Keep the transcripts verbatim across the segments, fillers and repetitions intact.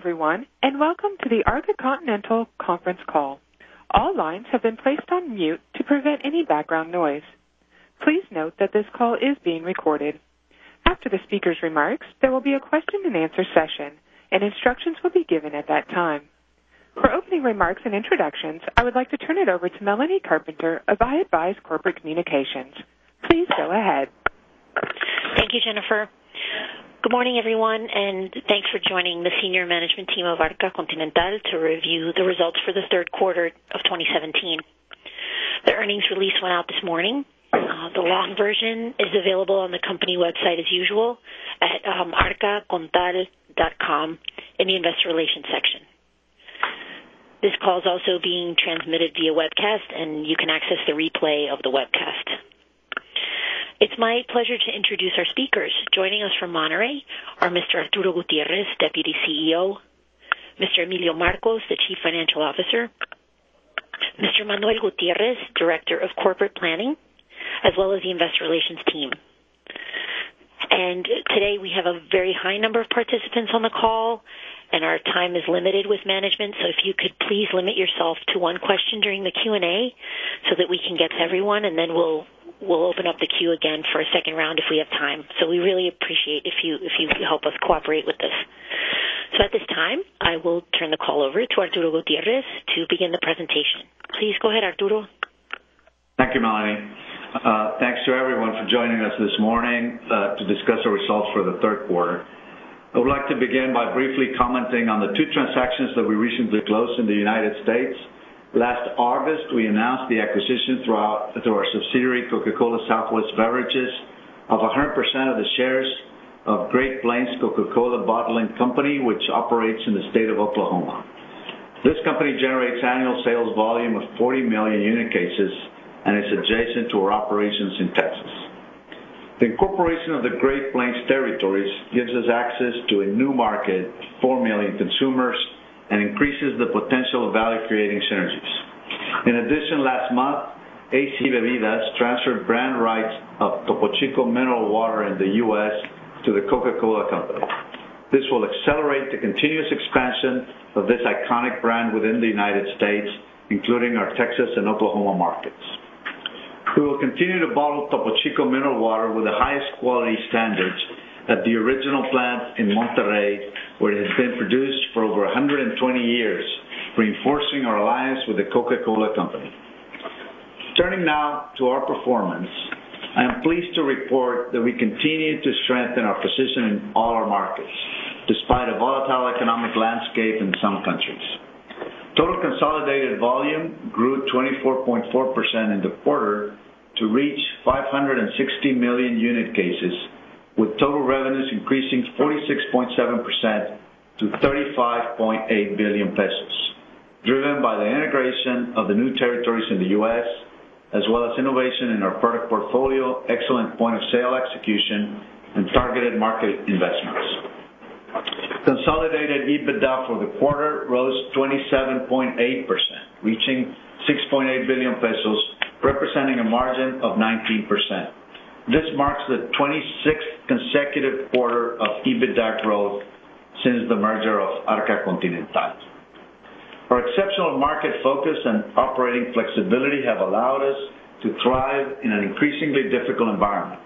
everyone, and welcome to the Arca Continental conference call. All lines have been placed on mute to prevent any background noise. Please note that this call is being recorded. After the speaker's remarks, there will be a question and answer session, and instructions will be given at that time. For opening remarks and introductions, I would like to turn it over to Melanie Carpenter of iAdvise Corporate Communications. Please go ahead. Thank you, Jennifer. Good morning, everyone, and thanks for joining the senior management team of Arca Continental to review the results for the third quarter of twenty seventeen. The earnings release went out this morning. Uh, the long version is available on the company website as usual at um, arca contal dot com in the investor relations section. This call is also being transmitted via webcast, and you can access the replay of the webcast. It's my pleasure to introduce our speakers. Joining us from Monterrey are Mister Arturo Gutierrez, Deputy C E O, Mister Emilio Marcos, the Chief Financial Officer, Mister Manuel Gutierrez, Director of Corporate Planning, as well as the Investor Relations team. And today we have a very high number of participants on the call, and our time is limited with management, so if you could please limit yourself to one question during the Q and A so that we can get to everyone, and then we'll we'll open up the queue again for a second round if we have time. So we really appreciate if you if you help us cooperate with this. So at this time, I will turn the call over to Arturo Gutierrez to begin the presentation. Please go ahead, Arturo. Thank you, Melanie. Uh, thanks to everyone for joining us this morning uh, to discuss our results for the third quarter. I would like to begin by briefly commenting on the two transactions that we recently closed in the United States. Last August, we announced the acquisition through our, through our subsidiary Coca-Cola Southwest Beverages of one hundred percent of the shares of Great Plains Coca-Cola Bottling Company, which operates in the state of Oklahoma. This company generates annual sales volume of forty million unit cases and is adjacent to our operations in Texas. The incorporation of the Great Plains territories gives us access to a new market, four million consumers, and increases the potential of value-creating synergies. In addition, last month, A C Bebidas transferred brand rights of Topo Chico mineral water in the U S to the Coca-Cola Company. This will accelerate the continuous expansion of this iconic brand within the United States, including our Texas and Oklahoma markets. We will continue to bottle Topo Chico mineral water with the highest quality standards at the original plant in Monterrey, where it has been produced for over one hundred twenty years, reinforcing our alliance with the Coca-Cola Company. Turning now to our performance, I am pleased to report that we continue to strengthen our position in all our markets, despite a volatile economic landscape in some countries. Total consolidated volume grew twenty-four point four percent in the quarter to reach five hundred sixty million unit cases, with total revenues increasing forty-six point seven percent to thirty-five point eight billion pesos, driven by the integration of the new territories in the U S, as well as innovation in our product portfolio, excellent point-of-sale execution, and targeted market investments. Consolidated EBITDA for the quarter rose twenty-seven point eight percent, reaching six point eight billion pesos, representing a margin of nineteen percent. This marks the twenty-sixth consecutive quarter of EBITDA growth since the merger of Arca Continental. Our exceptional market focus and operating flexibility have allowed us to thrive in an increasingly difficult environment.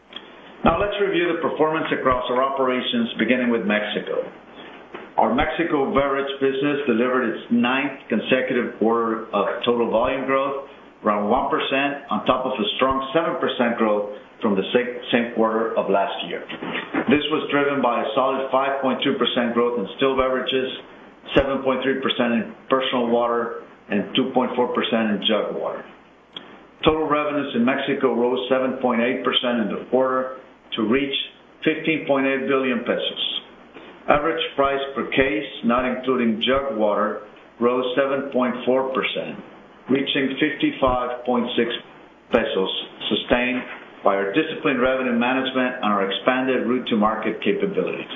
Now let's review the performance across our operations, beginning with Mexico. Our Mexico beverage business delivered its ninth consecutive quarter of total volume growth, around one percent, on top of a strong seven percent growth from the same quarter of last year. This was driven by a solid five point two percent growth in still beverages, seven point three percent in personal water, and two point four percent in jug water. Total revenues in Mexico rose seven point eight percent in the quarter to reach fifteen point eight billion pesos. Average price per case, not including jug water, rose seven point four percent, reaching fifty-five point six pesos, sustained by our disciplined revenue management and our expanded route-to-market capabilities.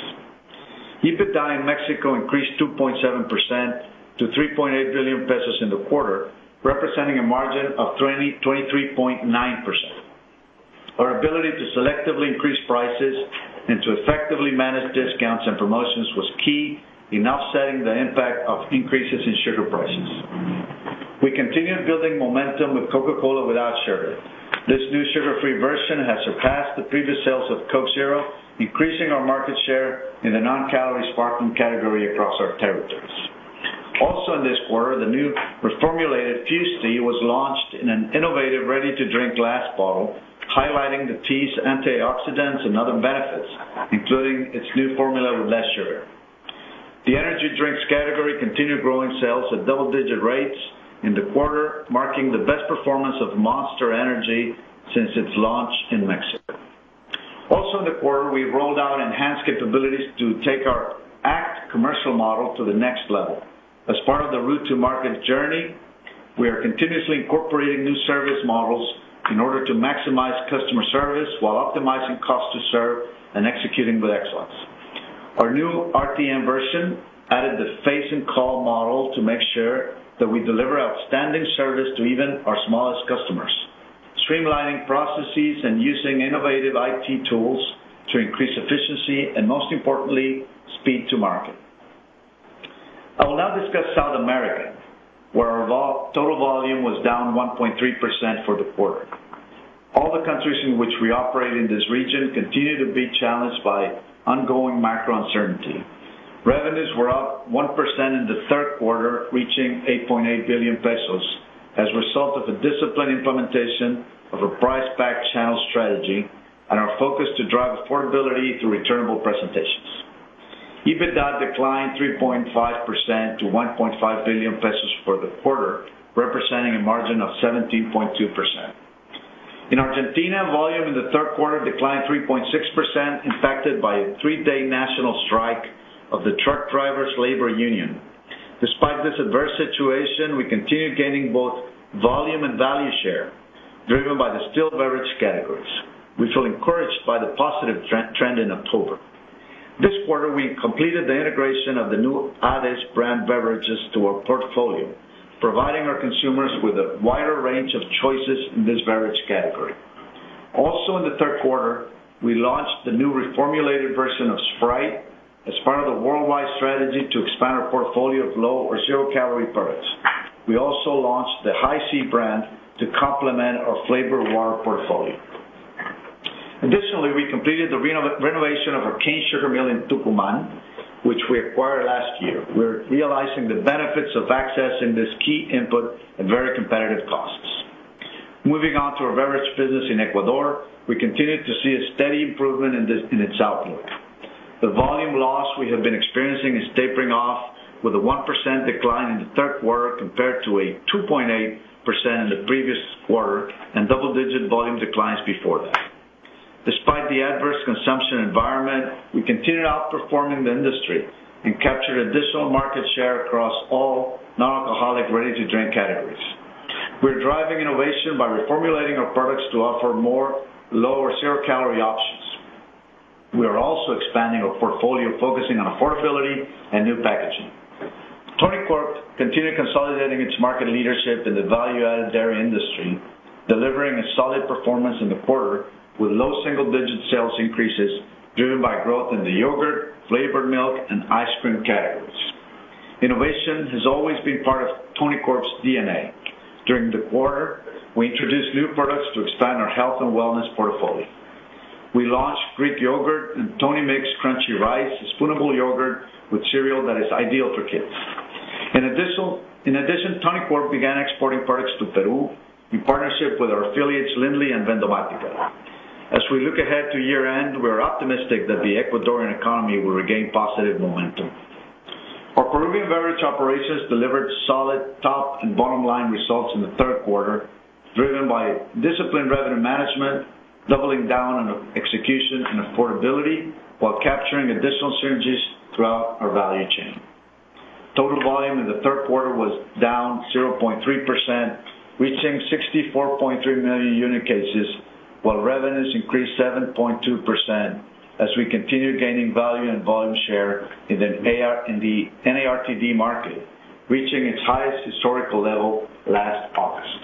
EBITDA in Mexico increased two point seven percent to three point eight billion pesos in the quarter, representing a margin of twenty-three point nine percent. Our ability to selectively increase prices and to effectively manage discounts and promotions was key in offsetting the impact of increases in sugar prices. We continued building momentum with Coca-Cola without sugar. This new sugar-free version has surpassed the previous sales of Coke Zero, increasing our market share in the non-calorie sparkling category across our territories. Also in this quarter, the new reformulated Fuze Tea was launched in an innovative ready-to-drink glass bottle, highlighting the tea's antioxidants and other benefits, including its new formula with less sugar. The energy drinks category continued growing sales at double-digit rates in the quarter, marking the best performance of Monster Energy since its launch in Mexico. Also in the quarter, we rolled out enhanced capabilities to take our ACT commercial model to the next level. As part of the route to market journey, we are continuously incorporating new service models in order to maximize customer service while optimizing cost to serve and executing with excellence. Our new R T M version added the face and call model to make sure that we deliver outstanding service to even our smallest customers, streamlining processes and using innovative I T tools to increase efficiency and, most importantly, speed to market. I will now discuss South America, where our vol- total volume was down one point three percent for the quarter. All the countries in which we operate in this region continue to be challenged by ongoing macro uncertainty. Revenues were up one percent in the third quarter, reaching eight point eight billion pesos, as a result of a disciplined implementation of a price-pack channel strategy and our focus to drive affordability through returnable presentations. EBITDA declined three point five percent to one point five billion pesos for the quarter, representing a margin of seventeen point two percent. In Argentina, volume in the third quarter declined three point six percent, impacted by a three-day national strike of the truck drivers' labor union. Despite this adverse situation, we continued gaining both volume and value share, driven by the still beverage categories. We feel encouraged by the positive trend in October. This quarter, we completed the integration of the new Ades brand beverages to our portfolio, providing our consumers with a wider range of choices in this beverage category. Also in the third quarter, we launched the new reformulated version of Sprite as part of the worldwide strategy to expand our portfolio of low or zero-calorie products. We also launched the High C brand to complement our flavored water portfolio. Additionally, we completed the reno- renovation of our cane sugar mill in Tucumán, which we acquired last year. We're realizing the benefits of accessing this key input at very competitive costs. Moving on to our beverage business in Ecuador, we continue to see a steady improvement in, this, in its outlook. The volume loss we have been experiencing is tapering off, with a one percent decline in the third quarter compared to a two point eight percent in the previous quarter and double-digit volume declines before that. Despite the adverse consumption environment, we continued outperforming the industry and captured additional market share across all non-alcoholic ready-to-drink categories. We're driving innovation by reformulating our products to offer more low or zero-calorie options. We are also expanding our portfolio, focusing on affordability and new packaging. Tonicorp continued consolidating its market leadership in the value-added dairy industry, delivering a solid performance in the quarter with low single-digit sales increases driven by growth in the yogurt, flavored milk, and ice cream categories. Innovation has always been part of Tonicorp's D N A. During the quarter, we introduced new products to expand our health and wellness portfolio. We launched Greek yogurt and Tony Mix Crunchy Rice, a spoonable yogurt with cereal that is ideal for kids. In addition, in addition, Tonicorp began exporting products to Peru in partnership with our affiliates Lindley and Vendomática. As we look ahead to year-end, we are optimistic that the Ecuadorian economy will regain positive momentum. Our Peruvian beverage operations delivered solid top and bottom line results in the third quarter, driven by disciplined revenue management, doubling down on execution and affordability while capturing additional synergies throughout our value chain. Total volume in the third quarter was down zero point three percent, reaching sixty-four point three million unit cases, while revenues increased seven point two percent as we continue gaining value and volume share in the, A R, in the N A R T D market, reaching its highest historical level last August.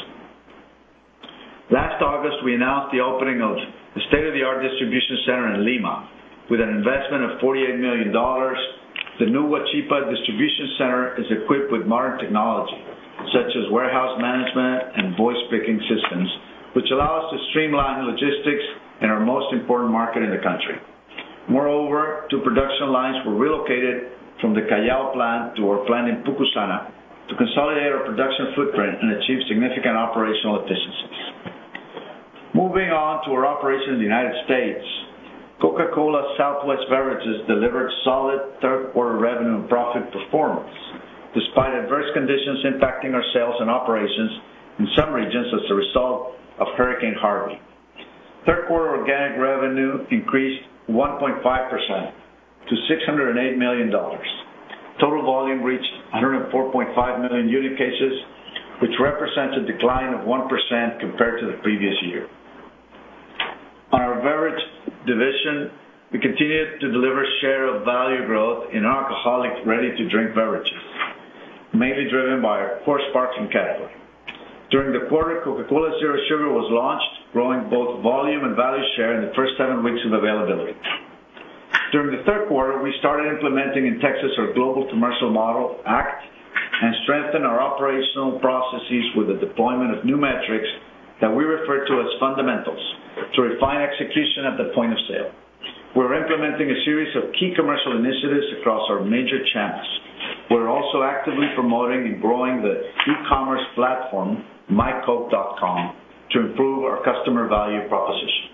Last August, we announced the opening of the state-of-the-art distribution center in Lima with an investment of forty-eight million dollars, the new Huachipa distribution center is equipped with modern technology, such as warehouse management and voice picking systems, which allow us to streamline logistics in our most important market in the country. Moreover, two production lines were relocated from the Callao plant to our plant in Pucusana to consolidate our production footprint and achieve significant operational efficiencies. Moving on to our operation in the United States, Coca-Cola Southwest Beverages delivered solid third-quarter revenue and profit performance, despite adverse conditions impacting our sales and operations in some regions as a result of Hurricane Harvey. Third-quarter organic revenue increased one point five percent to six hundred eight million dollars. Total volume reached one hundred four point five million unit cases, which represents a decline of one percent compared to the previous year. On our beverage division, we continued to deliver share of value growth in alcoholic ready-to-drink beverages, mainly driven by our core sparkling category. During the quarter, Coca-Cola Zero Sugar was launched, growing both volume and value share in the first seven weeks of availability. During the third quarter, we started implementing in Texas our Global Commercial Model, ACT, and strengthened our operational processes with the deployment of new metrics that we refer to as fundamentals to refine execution at the point of sale. We're implementing a series of key commercial initiatives across our major channels. We're also actively promoting and growing the e-commerce platform, my coke dot com, to improve our customer value proposition.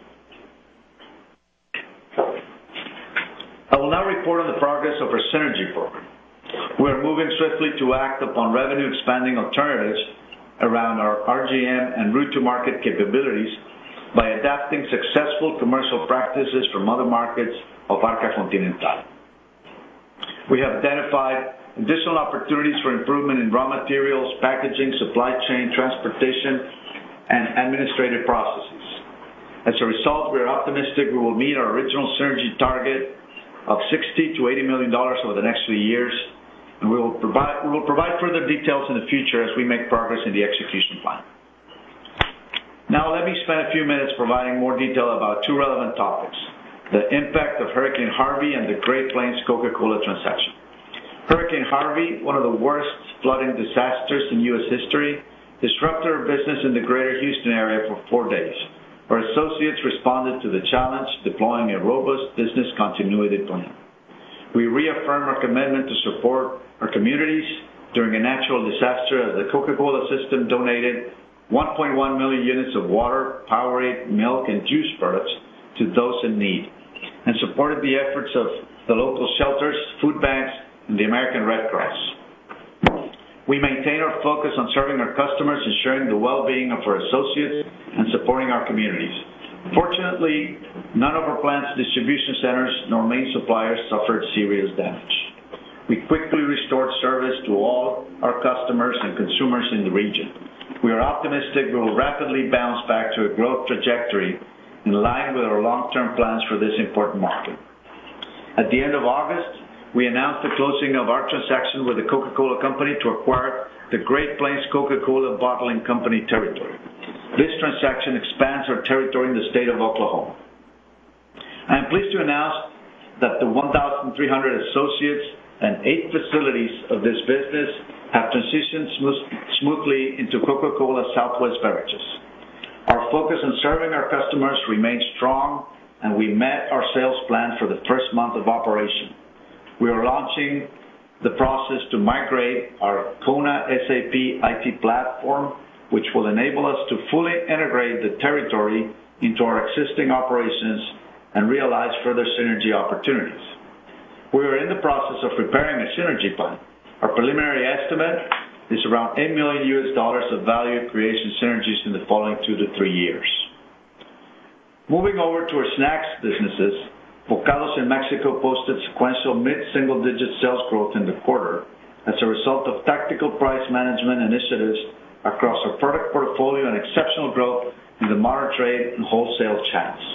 I will now report on the progress of our synergy program. We are moving swiftly to act upon revenue-expanding alternatives around our R G M and route-to-market capabilities by adapting successful commercial practices from other markets of Arca Continental. We have identified additional opportunities for improvement in raw materials, packaging, supply chain, transportation, and administrative processes. As a result, we are optimistic we will meet our original synergy target of sixty to eighty million dollars over the next three years, and we will provide, we will provide further details in the future as we make progress in the execution plan. Now let me spend a few minutes providing more detail about two relevant topics: the impact of Hurricane Harvey and the Great Plains Coca-Cola transaction. Hurricane Harvey, one of the worst flooding disasters in U S history, disrupted our business in the greater Houston area for four days. Our associates responded to the challenge, deploying a robust business continuity plan. We reaffirm our commitment to support our communities during a natural disaster as the Coca-Cola system donated one point one million units of water, Powerade, milk, and juice products to those in need, and supported the efforts of the local shelters, food banks, and the American Red Cross. We maintain our focus on serving our customers, ensuring the well-being of our associates, and supporting our communities. Fortunately, none of our plant's distribution centers nor main suppliers suffered serious damage. We quickly restored service to all our customers and consumers in the region. We are optimistic we will rapidly bounce back to a growth trajectory in line with our long-term plans for this important market. At the end of August, we announced the closing of our transaction with the Coca-Cola Company to acquire the Great Plains Coca-Cola Bottling Company territory. This transaction expands our territory in the state of Oklahoma. I am pleased to announce that the one thousand three hundred associates and eight facilities of this business have transitioned smoothly into Coca-Cola Southwest Beverages. Our focus on serving our customers remains strong, and we met our sales plan for the first month of operation. We are launching the process to migrate our Kona S A P I T platform, which will enable us to fully integrate the territory into our existing operations and realize further synergy opportunities. We are in the process of preparing a synergy plan. Our preliminary estimate is around eight million U S dollars of value creation synergies in the following two to three years. Moving over to our snacks businesses, Bokados in Mexico posted sequential mid-single-digit sales growth in the quarter as a result of tactical price management initiatives across our product portfolio and exceptional growth in the modern trade and wholesale channels.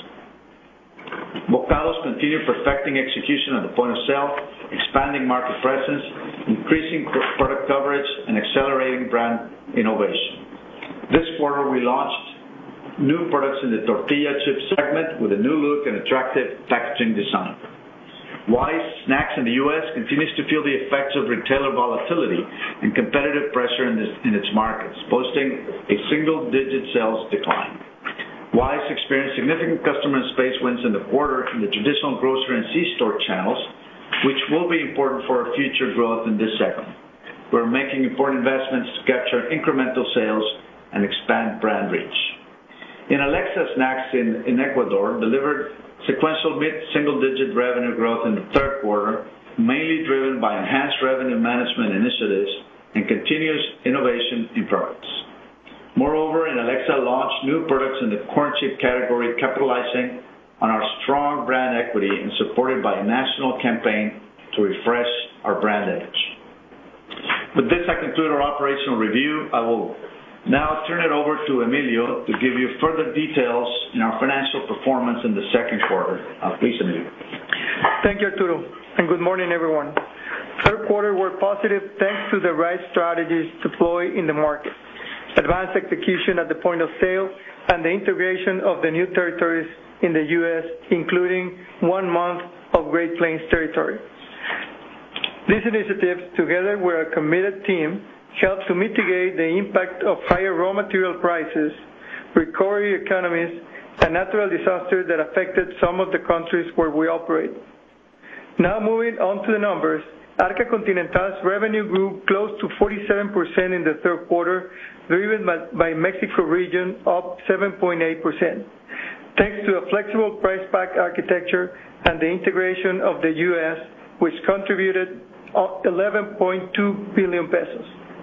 Bokados continued perfecting execution at the point of sale, expanding market presence, increasing product coverage, and accelerating brand innovation. This quarter, we launched new products in the tortilla chip segment with a new look and attractive packaging design. Wise Snacks in the U S continues to feel the effects of retailer volatility and competitive pressure in, this, in its markets, posting a single-digit sales decline. Wise experienced significant customer and space wins in the quarter in the traditional grocery and C-store channels, which will be important for our future growth in this segment. We're making important investments to capture incremental sales and expand brand reach. In Alexa Snacks in, in Ecuador, delivered sequential mid-single-digit revenue growth in the third quarter, mainly driven by enhanced revenue management initiatives and continuous innovation in products. Moreover, in Alexa launched new products in the corn chip category, capitalizing on our strong brand equity and supported by a national campaign to refresh our brand image. With this, I conclude our operational review. I will now turn it over to Emilio to give you further details in our financial performance in the second quarter. Uh, please, Emilio. Thank you, Arturo, and good morning, everyone. Third quarter were positive thanks to the right strategies deployed in the market, advanced execution at the point of sale, and the integration of the new territories in the U S, including one month of Great Plains territory. These initiatives, together with a committed team, help to mitigate the impact of higher raw material prices, recovery economies, and natural disasters that affected some of the countries where we operate. Now moving on to the numbers, Arca Continental's revenue grew close to forty-seven percent in the third quarter, driven by, by Mexico region, up seven point eight percent, thanks to a flexible price pack architecture and the integration of the U S, which contributed eleven point two billion pesos.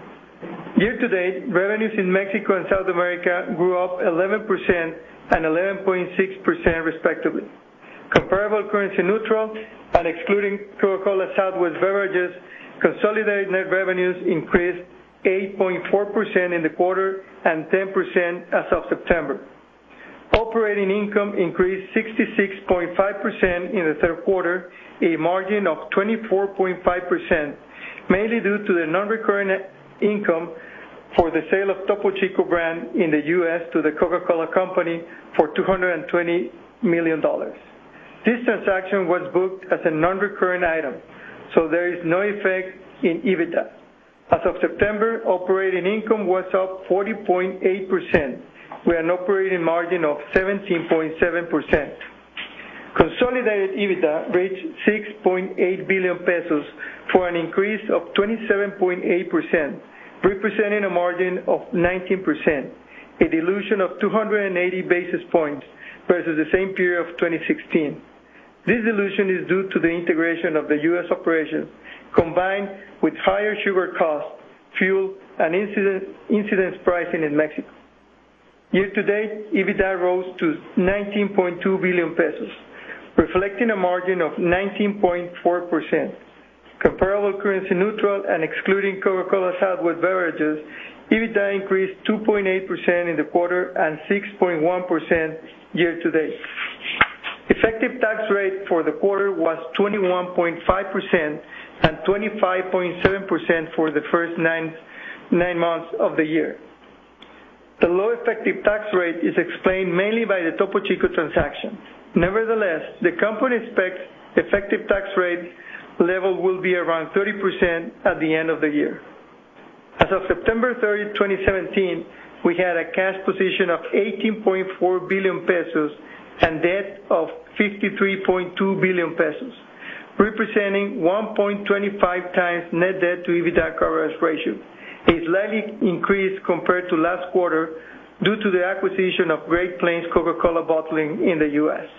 Year-to-date, revenues in Mexico and South America grew up eleven percent and eleven point six percent respectively. Comparable currency neutral and excluding Coca-Cola Southwest Beverages, consolidated net revenues increased eight point four percent in the quarter and ten percent as of September. Operating income increased sixty-six point five percent in the third quarter, a margin of twenty-four point five percent, mainly due to the non-recurring income for the sale of Topo Chico brand in the U S to the Coca-Cola Company for two hundred twenty million dollars. This transaction was booked as a non-recurring item, so there is no effect in EBITDA. As of September, operating income was up forty point eight percent, with an operating margin of seventeen point seven percent. Consolidated EBITDA reached six point eight billion pesos for an increase of twenty-seven point eight percent, representing a margin of nineteen percent, a dilution of two hundred eighty basis points versus the same period of twenty sixteen. This dilution is due to the integration of the U S operations, combined with higher sugar costs, fuel, and incidence, incidence pricing in Mexico. Year-to-date, EBITDA rose to nineteen point two billion pesos, reflecting a margin of nineteen point four percent. Comparable currency neutral and excluding Coca-Cola Southwest Beverages, EBITDA increased two point eight percent in the quarter and six point one percent year-to-date. Effective tax rate for the quarter was twenty-one point five percent and twenty-five point seven percent for the first nine, nine months of the year. The low effective tax rate is explained mainly by the Topo Chico transaction. Nevertheless, the company expects effective tax rate level will be around thirty percent at the end of the year. As of September thirtieth, twenty seventeen, we had a cash position of eighteen point four billion pesos and debt of fifty-three point two billion pesos, representing one point two five times net debt to EBITDA coverage ratio, a slightly increase compared to last quarter due to the acquisition of Great Plains Coca-Cola Bottling in the U S.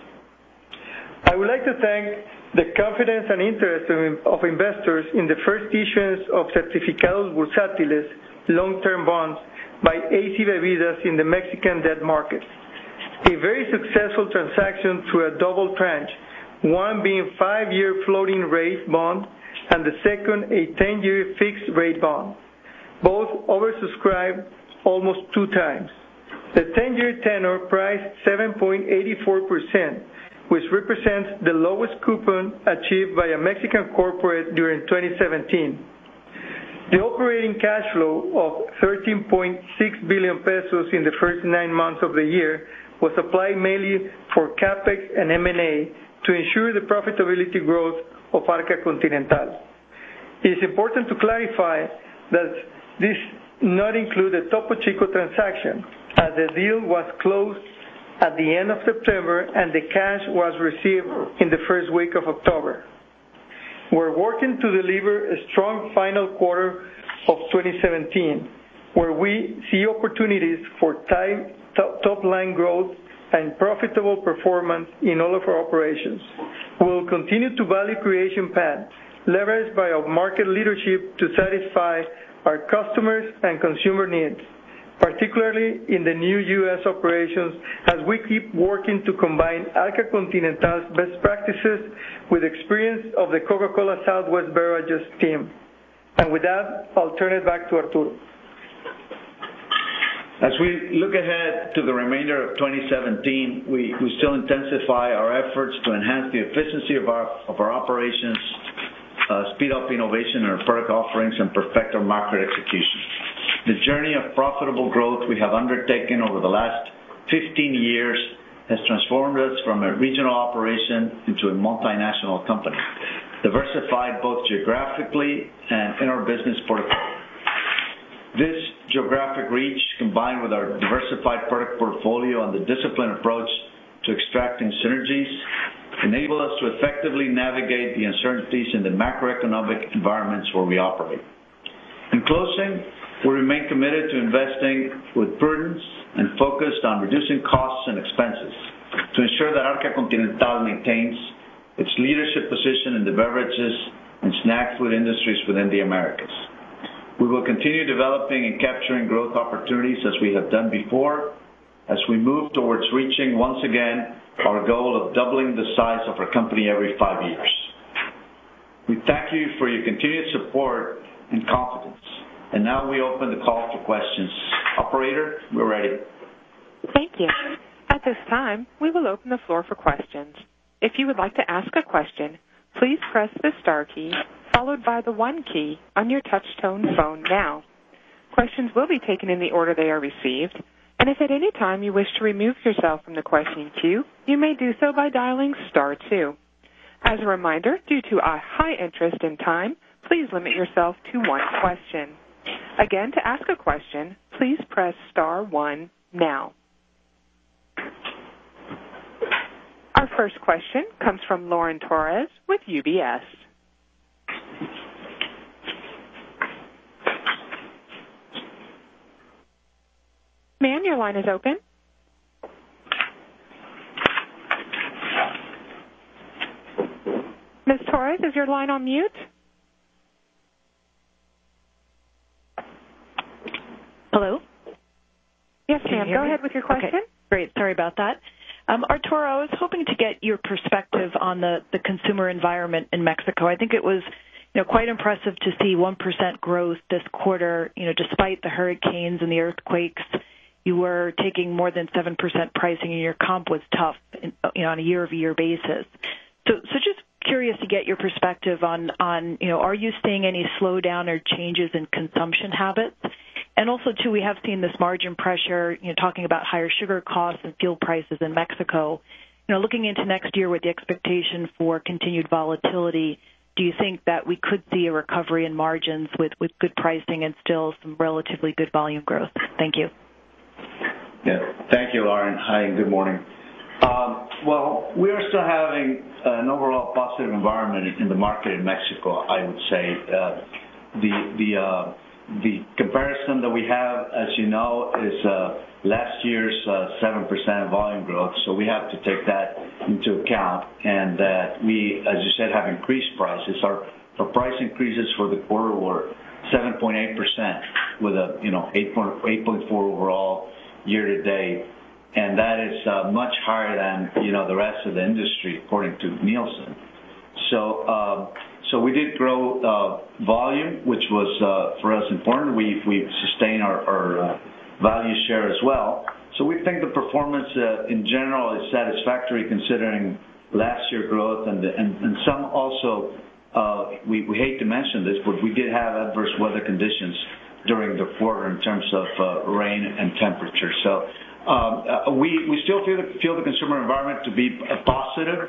I would like to thank the confidence and interest of investors in the first issuance of Certificados Bursátiles, long-term bonds, by A C Bebidas in the Mexican debt market. A very successful transaction through a double tranche, one being five-year floating rate bond and the second a ten-year fixed rate bond. Both oversubscribed almost two times. The ten-year tenor priced seven point eight four percent, which represents the lowest coupon achieved by a Mexican corporate during twenty seventeen. The operating cash flow of thirteen point six billion pesos in the first nine months of the year was applied mainly for CapEx and M and A to ensure the profitability growth of Arca Continental. It is important to clarify that this not include the Topo Chico transaction, as the deal was closed at the end of September and the cash was received in the first week of October. We're working to deliver a strong final quarter of twenty seventeen, where we see opportunities for top-line growth and profitable performance in all of our operations. We will continue to value creation path, leveraged by our market leadership to satisfy our customers and consumer needs, particularly in the new U S operations, as we keep working to combine Arca Continental's best practices with experience of the Coca-Cola Southwest Beverages team. And with that, I'll turn it back to Arturo. As we look ahead to the remainder of twenty seventeen, we, we still intensify our efforts to enhance the efficiency of our, of our operations, uh, speed up innovation in our product offerings, and perfect our market execution. The journey of profitable growth we have undertaken over the last fifteen years has transformed us from a regional operation into a multinational company, diversified both geographically and in our business portfolio. This geographic reach, combined with our diversified product portfolio and the disciplined approach to extracting synergies, enable us to effectively navigate the uncertainties in the macroeconomic environments where we operate. In closing, we remain committed to investing with prudence and focused on reducing costs and expenses to ensure that Arca Continental maintains its leadership position in the beverages and snack food industries within the Americas. We will continue developing and capturing growth opportunities as we have done before, as we move towards reaching, once again, our goal of doubling the size of our company every five years. We thank you for your continued support and confidence. And now we open the call for questions. Operator, we're ready. Thank you. At this time, we will open the floor for questions. If you would like to ask a question, please press the star key followed by the one key on your touch-tone phone now. Questions will be taken in the order they are received, and if at any time you wish to remove yourself from the questioning queue, you may do so by dialing star two. As a reminder, due to a high interest in time, please limit yourself to one question. Again, to ask a question, please press star one now. Our first question comes from Lauren Torres with U B S. Ma'am, your line is open. Miz Torres, is your line on mute? Hello? Yes, ma'am. Go ahead with your question. Okay, great. Sorry about that. Um, Arturo, I was hoping to get your perspective on the, the consumer environment in Mexico. I think it was you know, quite impressive to see one percent growth this quarter, you know, despite the hurricanes and the earthquakes. You were taking more than seven percent pricing, and your comp was tough in, you know, on a year-over-year basis. So, so just curious to get your perspective on, on, you know, are you seeing any slowdown or changes in consumption habits? And also, too, we have seen this margin pressure, you know, talking about higher sugar costs and fuel prices in Mexico. You know, looking into next year with the expectation for continued volatility, do you think that we could see a recovery in margins with, with good pricing and still some relatively good volume growth? Thank you. Yeah, thank you, Lauren. Hi, and good morning. Um, well, we are still having an overall positive environment in the market in Mexico, I would say. Uh, the the uh, the comparison that we have, as you know, is uh, last year's uh, seven percent volume growth, so we have to take that into account, and that we, as you said, have increased prices. Our, our price increases for the quarter were seven point eight percent with a, you know, eight point four overall year to date, and that is uh, much higher than, you know, the rest of the industry according to Nielsen. So, uh, so we did grow uh, volume, which was uh, for us important. We we sustained our, our uh, value share as well. So we think the performance uh, in general is satisfactory considering last year growth, and the, and, and some also. Uh, we, we hate to mention this, but we did have adverse weather conditions during the quarter in terms of uh, rain and temperature. So um, uh, we we still feel the, feel the consumer environment to be uh, positive.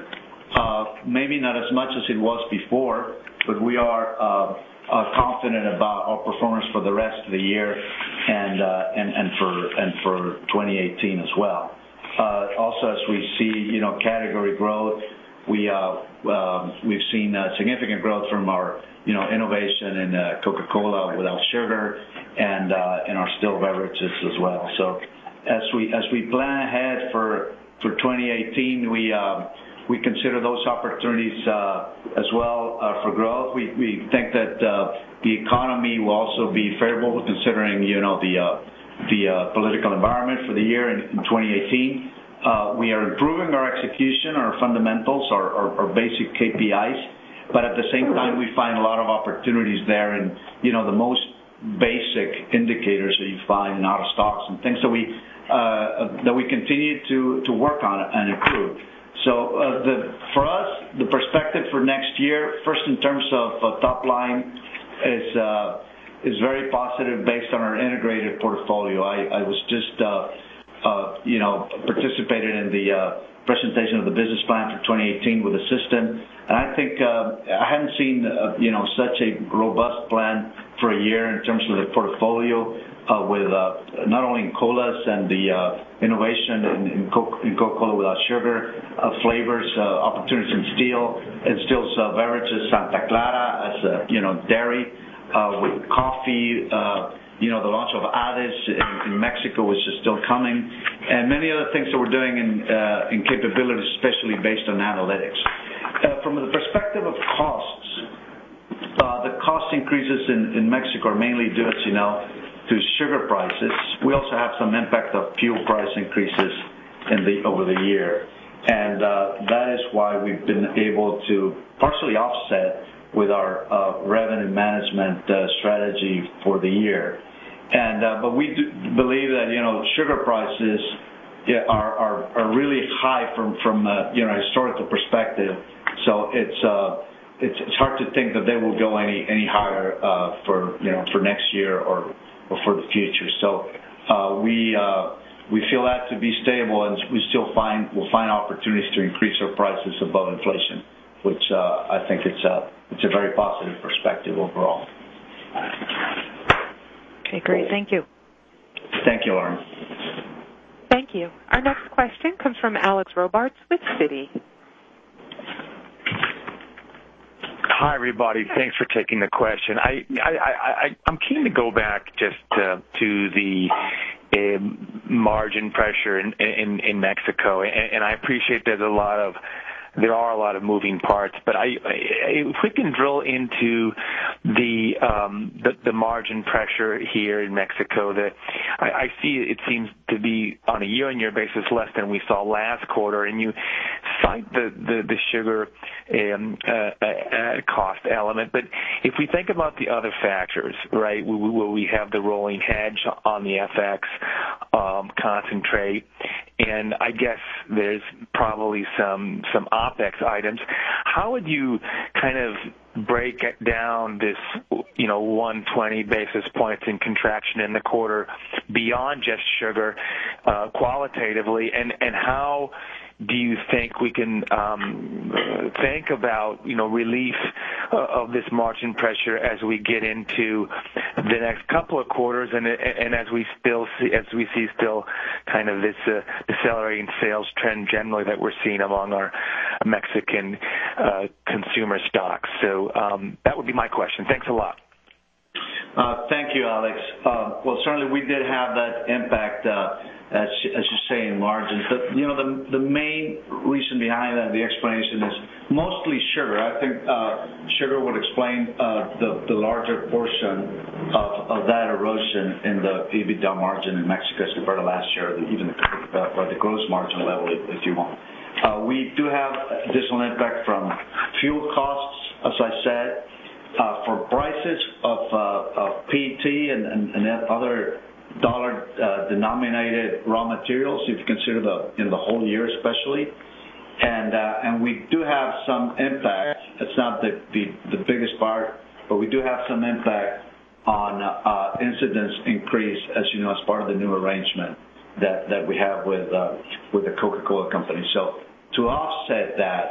Uh, maybe not as much as it was before, but we are uh, uh, confident about our performance for the rest of the year and uh, and, and for and for twenty eighteen as well. Uh, also, as we see, you know, category growth, we uh, uh, we've seen uh, significant growth from our you know innovation in uh, Coca-Cola without sugar and uh, in our still beverages as well. So, as we as we plan ahead for for twenty eighteen, we uh, we consider those opportunities uh, as well uh, for growth. We we think that uh, the economy will also be favorable, considering you know the uh, the uh, political environment for the year in, in twenty eighteen. Uh, we are improving our execution, our fundamentals, our, our, our basic K P Is, but at the same time we find a lot of opportunities there in you know the most basic indicators that you find in out of stocks and things that we uh, that we continue to to work on and improve. So uh, the, for us, the perspective for next year, first in terms of uh, top line, is uh, is very positive based on our integrated portfolio. I, I was just, uh, uh, you know, participated in the uh, presentation of the business plan for twenty eighteen with the system, and I think uh, I hadn't seen, uh, you know, such a robust plan for a year in terms of the portfolio. Uh, with uh, not only in colas and the uh, innovation in, in, Coke, in Coca-Cola without sugar, uh, flavors, uh, opportunities in steel, and still uh, beverages, Santa Clara as uh, you know dairy, uh, with coffee, uh, you know the launch of Ades in, in Mexico, which is still coming, and many other things that we're doing in uh, in capabilities, especially based on analytics. Uh, from the perspective of costs, uh, the cost increases in, in Mexico are mainly due, as you know, to sugar prices. We also have some impact of fuel price increases in the over the year, and uh, that is why we've been able to partially offset with our uh, revenue management uh, strategy for the year. And uh, but we do believe that you know sugar prices yeah, are, are are really high from from uh, you know historical perspective. So it's. Uh, It's, it's hard to think that they will go any any higher uh, for you know for next year or, or for the future. So uh, we uh, we feel that to be stable, and we still find we'll find opportunities to increase our prices above inflation, which uh, I think it's a it's a very positive perspective overall. Okay, great. Thank you. Thank you, Lauren. Thank you. Our next question comes from Alex Robarts with Citi. Hi, everybody. Thanks for taking the question. I, I, I, I'm keen to go back just uh, to the uh, margin pressure in, in, in Mexico, and, and I appreciate there's a lot of there are a lot of moving parts, but I, I, if we can drill into the, um, the the margin pressure here in Mexico, that I, I see it seems to be on a year-on-year basis less than we saw last quarter, and you cite the the, the sugar um, uh, uh, cost element. But if we think about the other factors, right, we, we, we have the rolling hedge on the F X, um, concentrate, and I guess there's probably some some OpEx items. How would you kind of break down this, you know, one hundred twenty basis points in contraction in the quarter beyond just sugar, uh, qualitatively, and and how do you think we can um, think about, you know, relief uh, of this margin pressure as we get into the next couple of quarters, and and as we still see, as we see still kind of this uh, decelerating sales trend generally that we're seeing among our Mexican uh, consumer stocks? So um, that would be my question. Thanks a lot. Uh, thank you, Alex. Uh, well, certainly we did have that impact, uh, as, as you say, in margins. But, you know, the, the main reason behind that, the explanation is mostly sugar. I think uh, sugar would explain uh, the, the larger portion of, of that erosion in the EBITDA margin in Mexico as compared to last year, even the, uh, or the gross margin level, if, if you want. Uh, we do have additional impact from fuel costs, as I said. Uh, for prices of, uh, of P E T and, and, and other dollar-denominated uh, raw materials, if you consider the in the whole year especially, and uh, and we do have some impact. It's not the, the, the biggest part, but we do have some impact on uh, incidence increase, as you know, as part of the new arrangement that, that we have with uh, with the Coca-Cola company. So to offset that,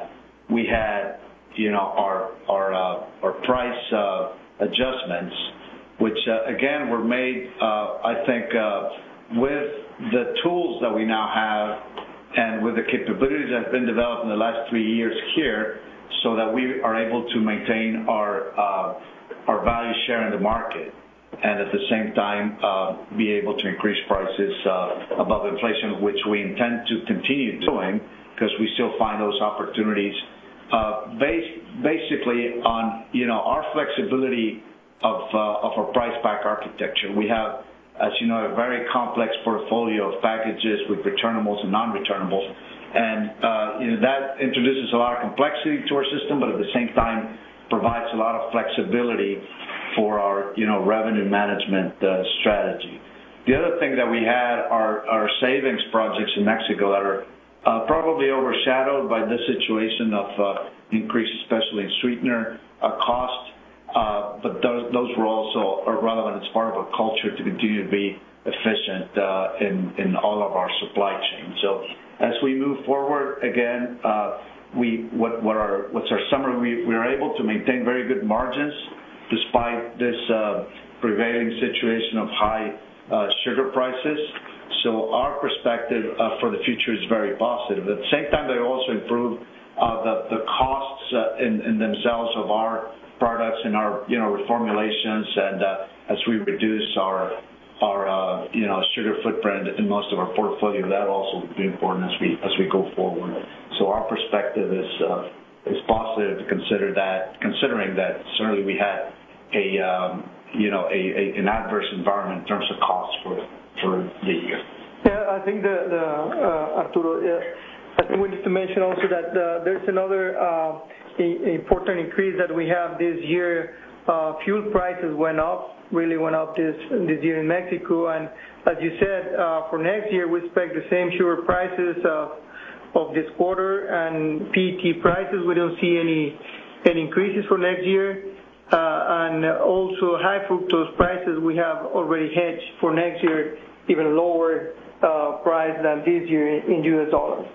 we had, you know, our our uh, our price uh, adjustments, which uh, again were made, uh, I think, uh, with the tools that we now have and with the capabilities that have been developed in the last three years here, so that we are able to maintain our uh, our value share in the market, and at the same time uh, be able to increase prices uh, above inflation, which we intend to continue doing because we still find those opportunities uh, based basically on, you know, our flexibility of uh, of our price pack architecture. We have, as you know, a very complex portfolio of packages with returnables and non-returnables, and uh, you know, that introduces a lot of complexity to our system, but at the same time provides a lot of flexibility for our, you know, revenue management uh, strategy. The other thing that we had are our savings projects in Mexico that are uh, probably overshadowed by this situation of uh, increase, especially in sweetener uh, cost. Uh, but those, those were also are relevant as part of our culture to continue to be efficient uh, in, in all of our supply chain. So as we move forward, again, uh, we what, what our what's our summary? We, we are able to maintain very good margins despite this uh, prevailing situation of high uh, sugar prices. So our perspective uh, for the future is very positive. At the same time, they also improve uh, the, the costs uh, in, in themselves of our products and our, you know, reformulations, and uh, as we reduce our our uh, you know, sugar footprint in most of our portfolio, that also would be important as we as we go forward. So our perspective is uh, is positive to consider that, considering that certainly we had a um, you know a, a an adverse environment in terms of costs for for the year. Yeah, I think the the uh, Arturo. Yeah, I think we need to mention also that uh, there's another uh, important increase that we have this year. Uh, fuel prices went up, really went up this this year in Mexico, and as you said, uh, for next year we expect the same sugar prices uh, of this quarter, and P E T prices we don't see any any increases for next year, uh, and also high fructose prices we have already hedged for next year, even lower uh, price than this year in U S dollars.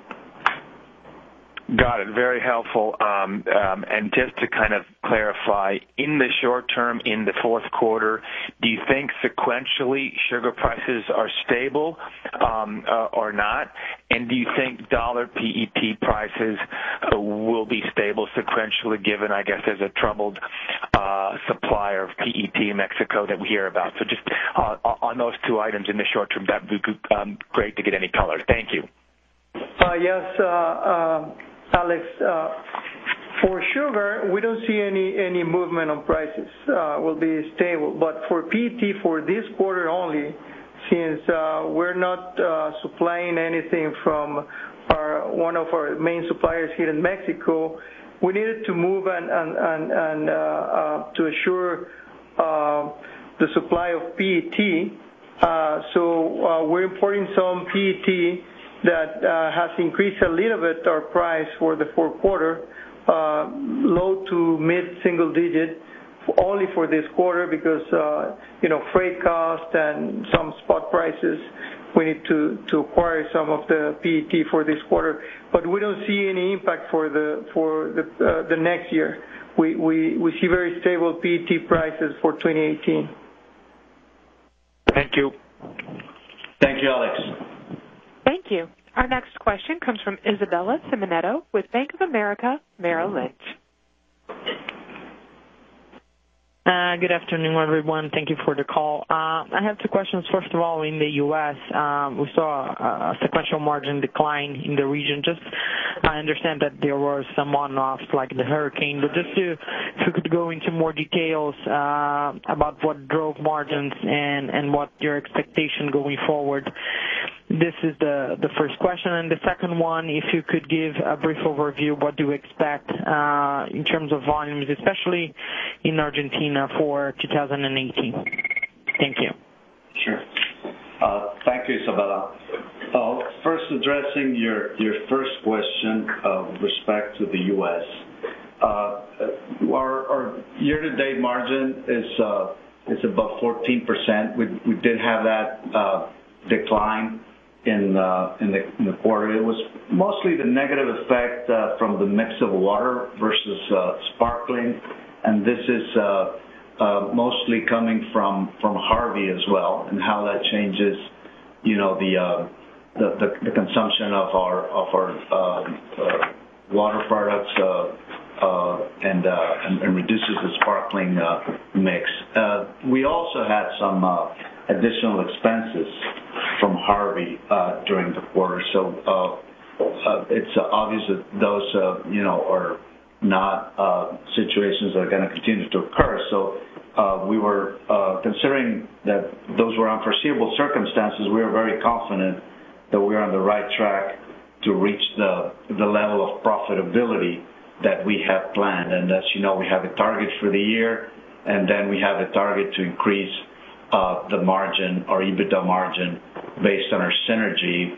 Got it. Very helpful. Um, um, and just to kind of clarify, in the short term, in the fourth quarter, do you think sequentially sugar prices are stable um, uh, or not? And do you think dollar P E T prices uh, will be stable sequentially, given, I guess, there's a troubled uh, supplier of P E T in Mexico that we hear about? So just uh, on those two items in the short term, that would be um, great to get any color. Thank you. Uh, yes, uh, uh Alex, uh, for sugar, we don't see any, any movement on prices. Uh, will be stable. But for P E T for this quarter only, since uh, we're not uh, supplying anything from our, one of our main suppliers here in Mexico, we needed to move and, and, and, and uh, uh, to assure uh, the supply of P E T. Uh, so uh, we're importing some P E T that uh, has increased a little bit our price for the fourth quarter, uh, low to mid-single digit, only for this quarter because, uh, you know, freight cost and some spot prices, we need to, to acquire some of the P E T for this quarter. But we don't see any impact for the for the, uh, the next year. We, we, we see very stable P E T prices for twenty eighteen. Thank you. Thank you, Alex. Thank you. Our next question comes from Isabella Simonetto with Bank of America Merrill Lynch. Uh, good afternoon, everyone. Thank you for the call. Uh, I have two questions. First of all, in the U S, um, we saw a, a sequential margin decline in the region. Just, I understand that there were some one-offs like the hurricane, but just to, if you could go into more details uh, about what drove margins and, and what your expectation going forward. This is the, the first question. And the second one, if you could give a brief overview, what do you expect uh, in terms of volumes, especially in Argentina for two thousand eighteen? Thank you. Sure. Uh, thank you, Isabella. Uh, first, addressing your, your first question uh, with respect to the U S. Uh, our, our year-to-date margin is uh, is above fourteen percent. We, we did have that uh, decline in, uh, in, the, in the quarter. It was mostly the negative effect uh, from the mix of water versus uh, sparkling, and this is uh, uh, mostly coming from, from Harvey as well, and how that changes, you know, the uh, the, the, the consumption of our of our uh, uh, water products uh, uh, and, uh, and and reduces the sparkling uh, mix. Uh, we also had some uh, additional expenses from Harvey uh, during the quarter, so uh, uh, it's uh, obvious that those uh, you know are not uh, situations that are going to continue to occur. So uh, we were uh, considering that those were unforeseeable circumstances. We were very confident that we're on the right track to reach the the level of profitability that we have planned. And as you know, we have a target for the year, and then we have a target to increase uh, the margin, our EBITDA margin, based on our synergy,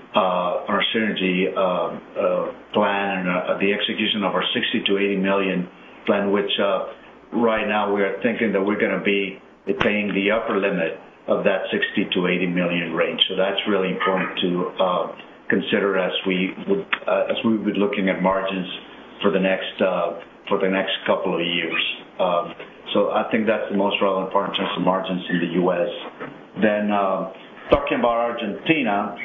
uh, our synergy uh, uh, plan and uh, the execution of our sixty to eighty million plan, which uh, right now we are thinking that we're going to be attaining the upper limit of that sixty to eighty million range. So that's really important to uh, consider as we would uh, as we would be looking at margins for the next uh, for the next couple of years. Um, so I think that's the most relevant part in terms of margins in the U S. Then uh, talking about Argentina,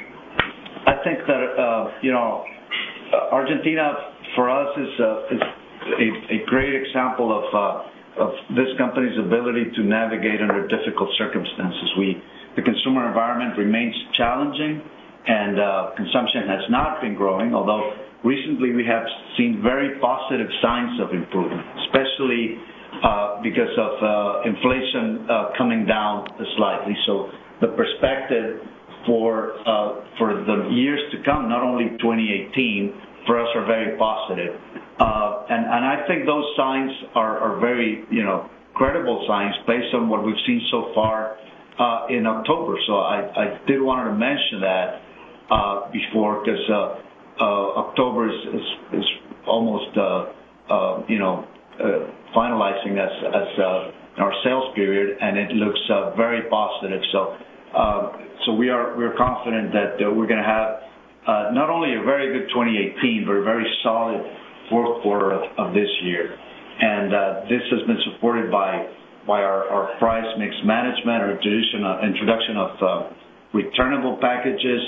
I think that uh, you know Argentina for us is uh, is a, a great example of. Uh, of this company's ability to navigate under difficult circumstances. We, the consumer environment remains challenging, and uh, consumption has not been growing, although recently we have seen very positive signs of improvement, especially uh, because of uh, inflation uh, coming down slightly. So the perspective for uh, for the years to come, not only twenty eighteen, for us are very positive. Uh, and, and I think those signs are, are very, you know, credible signs based on what we've seen so far uh, in October. So I, I did want to mention that uh, before, because uh, uh, October is, is, is almost, uh, uh, you know, uh, finalizing as, as uh, our sales period, and it looks uh, very positive. So, uh, so we are we're confident that uh, we're going to have uh, not only a very good twenty eighteen, but a very solid fourth quarter of, of this year. And uh, this has been supported by by our, our price mix management, our introduction, uh, introduction of uh, returnable packages.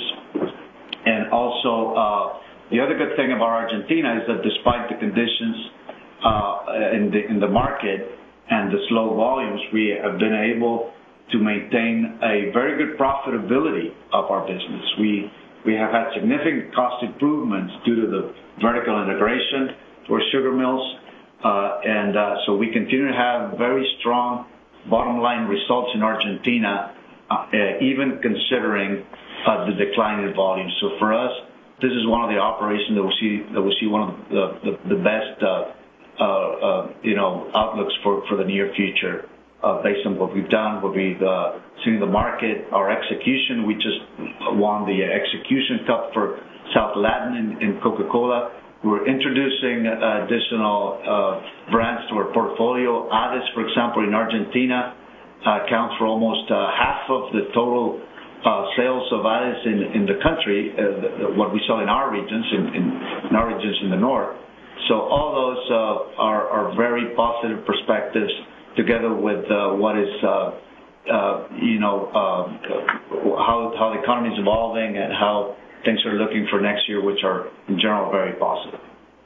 And also, uh, the other good thing about Argentina is that despite the conditions uh, in, the, in the market and the slow volumes, we have been able to maintain a very good profitability of our business. We We have had significant cost improvements due to the vertical integration to our sugar mills, uh, and uh, so we continue to have very strong bottom line results in Argentina, uh, uh, even considering uh, the decline in volume. So for us, this is one of the operations that we see that we see one of the the, the best uh, uh, uh, you know outlooks for, for the near future. Uh, based on what we've done, what we've uh, seen in the market, our execution. We just won the Execution Cup for South Latin in, in Coca-Cola. We're introducing uh, additional uh, brands to our portfolio. Ades, for example, in Argentina, uh, accounts for almost uh, half of the total uh, sales of Ades in, in the country, uh, the, what we sell in our regions, in, in, in our regions in the north. So all those uh, are, are very positive perspectives, together with uh, what is, uh, uh, you know, uh, how, how the economy is evolving and how things are looking for next year, which are, in general, very positive.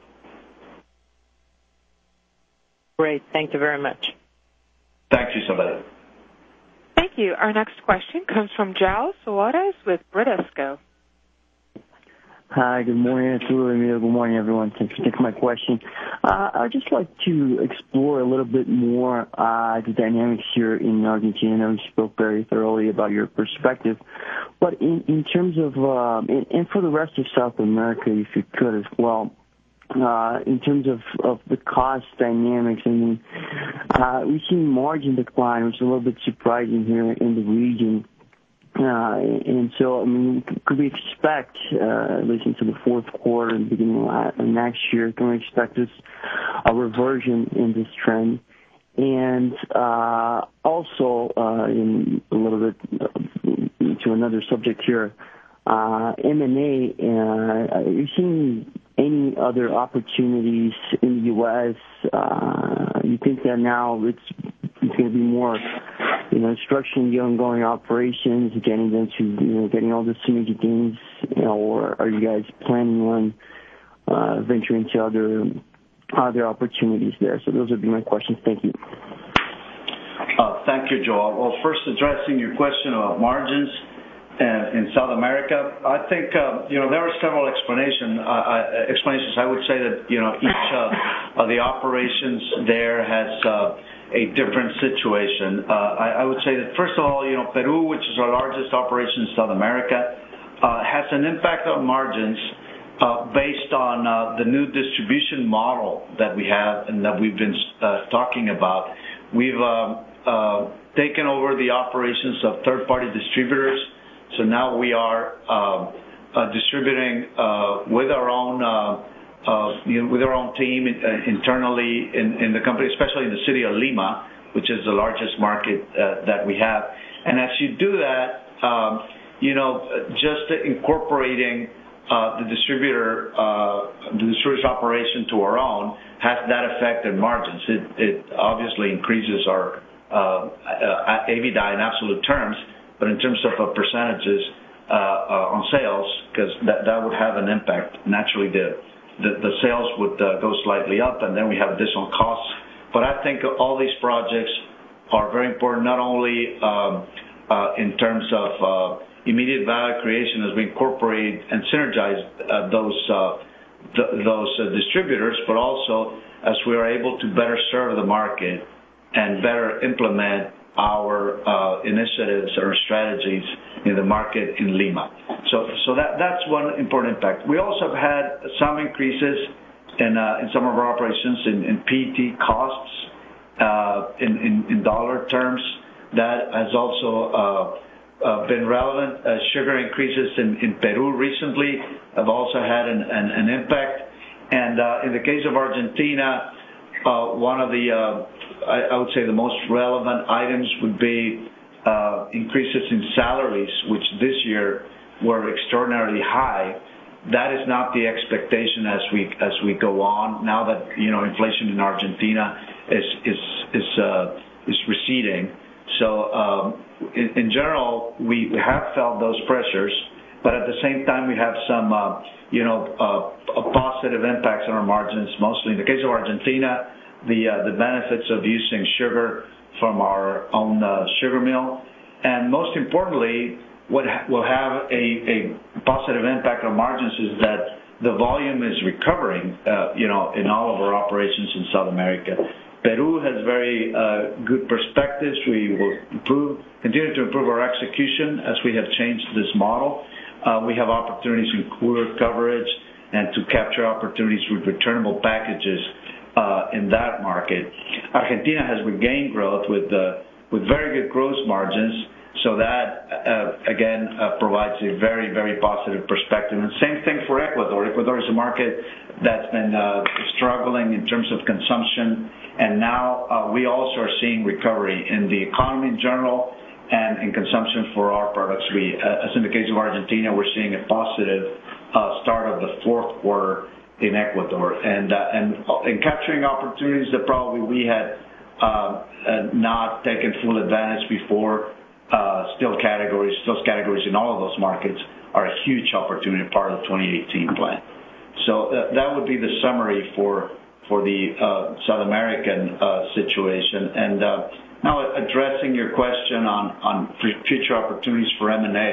Great. Thank you very much. Thank you, Isabella. Thank you. Our next question comes from João Soares with Bradesco. Hi, good morning, Arturo, Emilio. Good morning, everyone. Thanks for taking my question. Uh, I'd just like to explore a little bit more uh, the dynamics here in Argentina. We spoke very thoroughly about your perspective. But in, in terms of, uh, and, and for the rest of South America, if you could as well, uh, in terms of, of the cost dynamics, I mean, uh, we've seen margin decline, which is a little bit surprising here in the region. Uh, and so, I mean, could we expect, uh, at least into the fourth quarter and beginning of next year, can we expect this, a reversion in this trend? And uh, also, uh, in a little bit uh, to another subject here, uh, M and A, uh, are you seeing any other opportunities in the U S? Uh, you think that now it's, it's going to be more, you know, structuring the ongoing operations, getting them to, you know, getting all the synergy gains, you know, or are you guys planning on uh, venturing into other other opportunities there? So those would be my questions. Thank you. Uh, thank you, Joel. Well, first addressing your question about margins in South America, I think, uh, you know, there are several explanation, uh, uh, explanations. I would say that, you know, each uh, of the operations there has uh, a different situation. Uh, I, I would say that, first of all, you know, Peru, which is our largest operation in South America, uh, has an impact on margins uh, based on uh, the new distribution model that we have and that we've been uh, talking about. We've uh, uh, taken over the operations of third-party distributors. So now we are uh, uh, distributing uh, with our own, uh, uh, you know, with our own team in, uh, internally in, in the company, especially in the city of Lima, which is the largest market uh, that we have. And as you do that, um, you know, just incorporating uh, the distributor, uh, the distributor's operation to our own has that effect in margins. It, it obviously increases our uh, uh, EBITDA in absolute terms, but in terms of uh, percentages uh, uh, on sales, because that, that would have an impact. Naturally, the, the, the sales would uh, go slightly up, and then we have additional costs. But I think all these projects are very important, not only um, uh, in terms of uh, immediate value creation as we incorporate and synergize uh, those, uh, th- those uh, distributors, but also as we are able to better serve the market and better implement our uh, initiatives or strategies in the market in Lima. So so that that's one important impact. We also have had some increases in uh, in some of our operations in, in P E T costs uh, in, in, in dollar terms. That has also uh, uh, been relevant. Uh, sugar increases in, in Peru recently have also had an, an, an impact. And uh, in the case of Argentina, uh, one of the uh, I would say the most relevant items would be uh, increases in salaries, which this year were extraordinarily high. That is not the expectation as we as we go on. Now that you know inflation in Argentina is is is uh, is receding, so um, in, in general we have felt those pressures, but at the same time we have some uh, you know uh, positive impacts on our margins. Mostly in the case of Argentina, the uh, the benefits of using sugar from our own uh, sugar mill, and most importantly, what ha- will have a, a positive impact on margins is that the volume is recovering, uh, you know, in all of our operations in South America. Peru has very uh, good perspectives. We will improve, continue to improve our execution as we have changed this model. Uh, we have opportunities in cooler coverage and to capture opportunities with returnable packages Uh, in that market. Argentina has regained growth with uh, with very good gross margins, so that uh, again uh, provides a very very positive perspective. And same thing for Ecuador. Ecuador is a market that's been uh, struggling in terms of consumption, and now uh, we also are seeing recovery in the economy in general and in consumption for our products. We, uh, as in the case of Argentina, we're seeing a positive uh, start of the fourth quarter in Ecuador, and uh, and in capturing opportunities that probably we had uh, uh, not taken full advantage before. Uh, still categories, still categories in all of those markets are a huge opportunity, part of the twenty eighteen plan. So uh, that would be the summary for for the uh, South American uh, situation. And uh, now addressing your question on on future opportunities for M and A,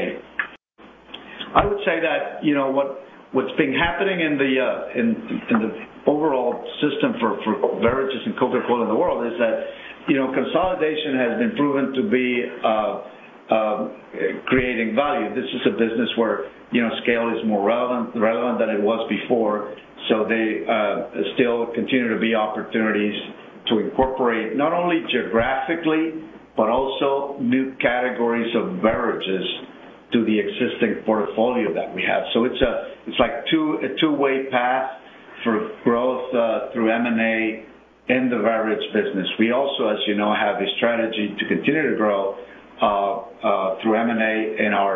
I would say that you know what. What's been happening in the uh, in, in the overall system for, for beverages and Coca-Cola in the world is that you know consolidation has been proven to be uh, uh, creating value. This is a business where you know scale is more relevant relevant than it was before. So they uh, still continue to be opportunities to incorporate not only geographically but also new categories of beverages to the existing portfolio that we have. So it's a it's like two a two-way path for growth uh, through M and A in the beverage business. We also, as you know, have a strategy to continue to grow uh, uh, through M and A in our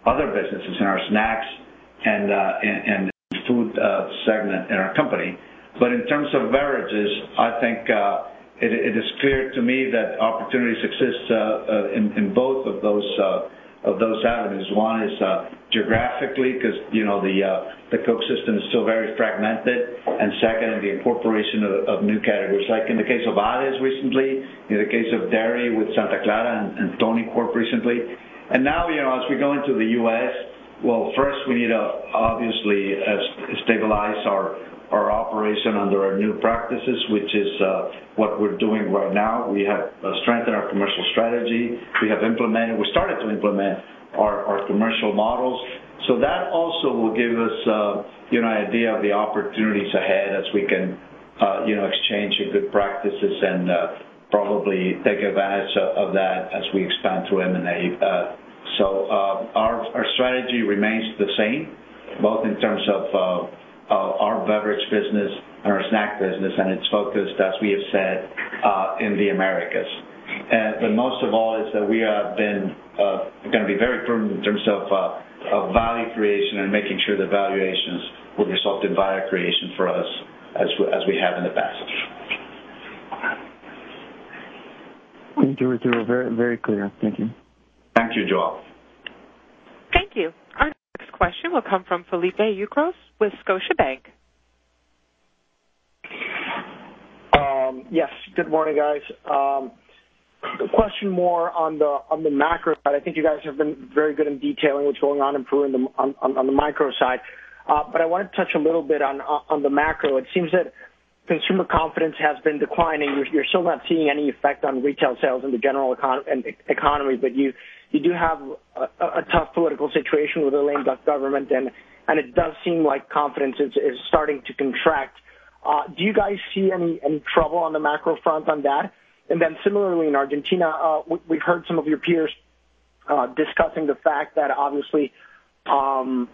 other businesses in our snacks and, uh, and, and food uh, segment in our company. But in terms of beverages, I think uh, it, it is clear to me that opportunities exist uh, uh, in, in both of those uh, of those avenues. One is uh, geographically, because you know the uh, the Coke system is still very fragmented, and second, the incorporation of, of new categories, like in the case of Ades recently, in the case of dairy with Santa Clara and, and Tony Corp recently, and now you know as we go into the U S, well, first we need to obviously uh, stabilize our our operation under our new practices, which is uh, what we're doing right now. We have uh, strengthened our commercial strategy. We have implemented, we started to implement our, our commercial models. So that also will give us, uh, you know, an idea of the opportunities ahead as we can, uh, you know, exchange good practices and uh, probably take advantage of that as we expand through M and A. Uh, so uh, our, our strategy remains the same, both in terms of uh, Uh, our beverage business and our snack business, and it's focused, as we have said, uh, in the Americas. And, but most of all is that we have been uh, going to be very prudent in terms of, uh, of value creation and making sure the valuations will result in value creation for us as we, as we have in the past. Thank you, Arturo. Very, very clear. Thank you. Thank you, Joel. Thank you. Our next question will come from Felipe Ucros with Scotiabank. Um, yes. Good morning, guys. Um, the question more on the on the macro side. I think you guys have been very good in detailing what's going on in Peru in the, on, on, on the micro side. Uh, but I want to touch a little bit on on the macro. It seems that consumer confidence has been declining. You're, you're still not seeing any effect on retail sales in the general econ- economy, but you you do have a, a tough political situation with the lame duck government, and, and it does seem like confidence is, is starting to contract. Uh, do you guys see any, any trouble on the macro front on that? And then similarly in Argentina, uh, we, we've heard some of your peers uh, discussing the fact that obviously um,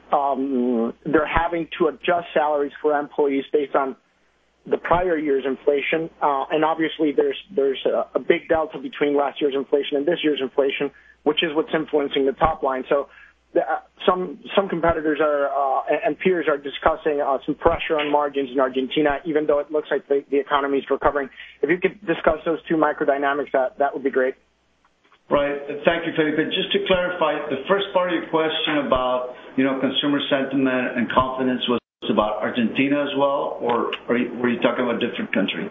um, they're having to adjust salaries for employees based on the prior year's inflation, uh, and obviously there's there's a, a big delta between last year's inflation and this year's inflation, which is what's influencing the top line. So the, uh, some some competitors are uh, and peers are discussing uh, some pressure on margins in Argentina, even though it looks like the, the economy is recovering. If you could discuss those two microdynamics, that that would be great. Right. Thank you, Felipe. Just to clarify, the first part of your question about you know consumer sentiment and confidence was about Argentina as well, or are you, were you talking about a different country?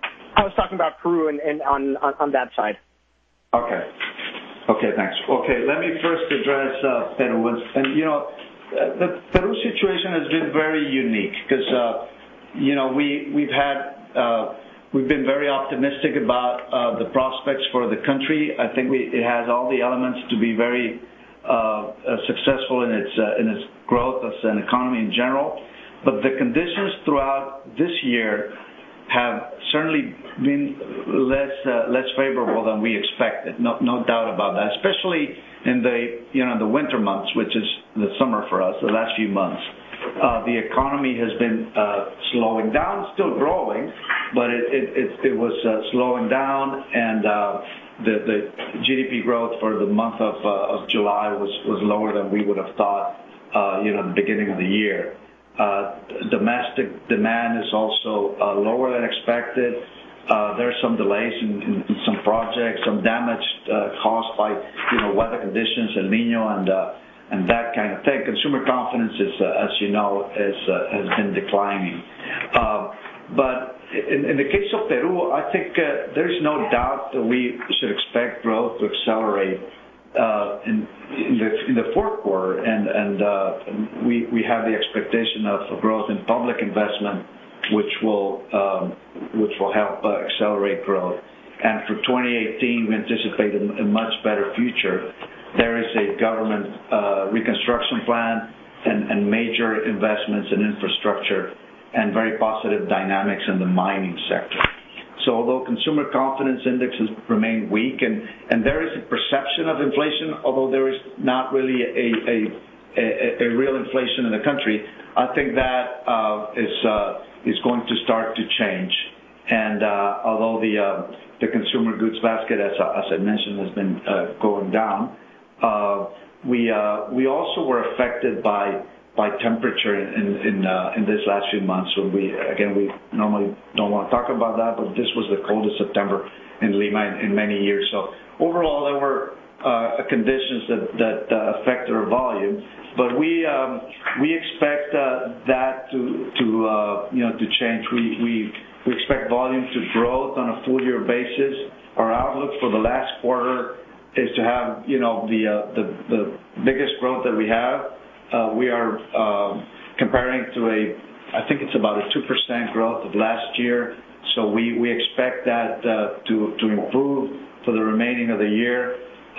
I was talking about Peru and, and on, on on that side. Okay. Okay, thanks. Okay, let me first address uh, Peru. And, you know, the Peru situation has been very unique because, uh, you know, we, we've had, uh, we've been very optimistic about uh, the prospects for the country. I think we, it has all the elements to be very uh, uh, successful in its, uh, in its growth as an economy in general. But the conditions throughout this year have certainly been less uh, less favorable than we expected. No, no doubt about that. Especially in the you know the winter months, which is the summer for us, the last few months. Uh, the economy has been uh, slowing down, still growing, but it it, it, it was uh, slowing down, and uh, the the G D P growth for the month of uh, of July was was lower than we would have thought. Uh, you know, the beginning of the year. Uh, domestic demand is also uh, lower than expected. Uh, there are some delays in, in, in some projects, some damage uh, caused by you know weather conditions, El Nino, and uh, and that kind of thing. Consumer confidence is, uh, as you know, is, uh, has been declining. Uh, but in, in the case of Peru, I think uh, there is no doubt that we should expect growth to accelerate. Uh, in, in the in the fourth quarter, and and uh, we we have the expectation of growth in public investment, which will um, which will help uh, accelerate growth. And for twenty eighteen, we anticipate a, a much better future. There is a government uh, reconstruction plan and, and major investments in infrastructure, and very positive dynamics in the mining sector. So although consumer confidence indexes remain weak, and, and there is a perception of inflation, although there is not really a, a, a, a real inflation in the country, I think that uh, is, uh, is going to start to change. And uh, although the, uh, the consumer goods basket, as, as I mentioned, has been uh, going down, uh, we uh, we also were affected by by temperature in in uh, in this last few months. When we again we normally don't want to talk about that, but this was the coldest September in Lima in, in many years. So overall, there were uh, conditions that that uh, affected our volume, but we um, we expect uh, that to to uh, you know to change. We we we expect volume to grow on a full year basis. Our outlook for the last quarter is to have you know the uh, the the biggest growth that we have. Uh, we are um, comparing to a, I think it's about a two percent growth of last year. So we, we expect that uh, to, to improve for the remaining of the year.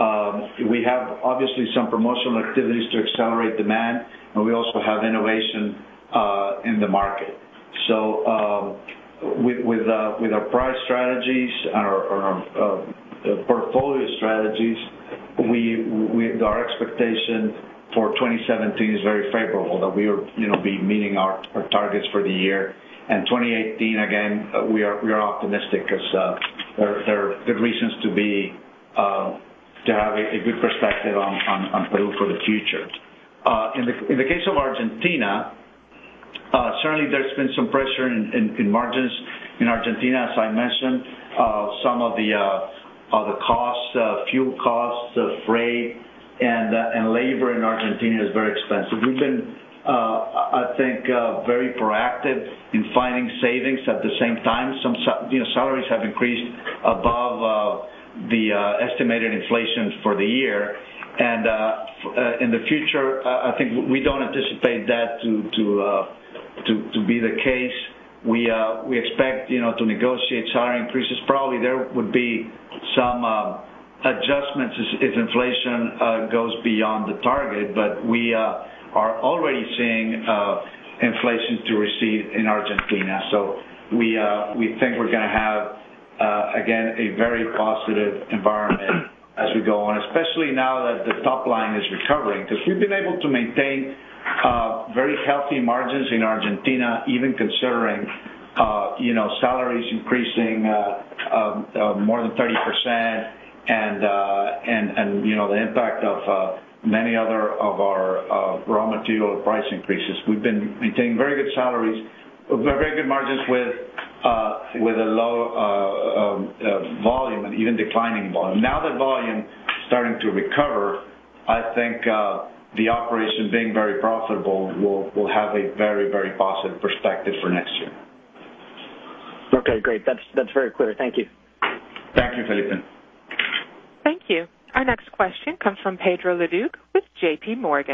Um, we have obviously some promotional activities to accelerate demand, and we also have innovation uh, in the market. So um, with with, uh, with our price strategies and our, our uh, portfolio strategies, we, we our expectation for twenty seventeen is very favorable, that we will, you know, be meeting our, our targets for the year. And twenty eighteen, again, uh, we are we are optimistic because uh, there, there are good reasons to be uh, to have a, a good perspective on, on, on Peru for the future. Uh, in the in the case of Argentina, uh, certainly there's been some pressure in, in, in margins in Argentina, as I mentioned. Uh, some of the uh, of the costs, uh, fuel costs, uh, freight, and uh, and labor in Argentina is very expensive. We've been, uh, I think, uh, very proactive in finding savings at the same time. Some you know salaries have increased above uh, the uh, estimated inflation for the year, and uh, uh, in the future, uh, I think we don't anticipate that to to uh, to, to be the case. We uh, we expect you know to negotiate salary increases. Probably there would be some. Uh, adjustments if inflation uh, goes beyond the target, but we uh, are already seeing uh, inflation to recede in Argentina. So we uh, we think we're going to have, uh, again, a very positive environment as we go on, especially now that the top line is recovering, because we've been able to maintain uh, very healthy margins in Argentina, even considering uh, you know salaries increasing uh, uh, uh, more than thirty percent. And, uh, and and you know the impact of uh, many other of our uh, raw material price increases. We've been maintaining very good salaries, very good margins with uh, with a low uh, um, uh, volume and even declining volume. Now that volume starting to recover, I think uh, the operation being very profitable will will have a very very positive perspective for next year. Okay, great. That's that's very clear. Thank you. Thank you, Felipe. Thank you. Our next question comes from Pedro Leduc with J P Morgan.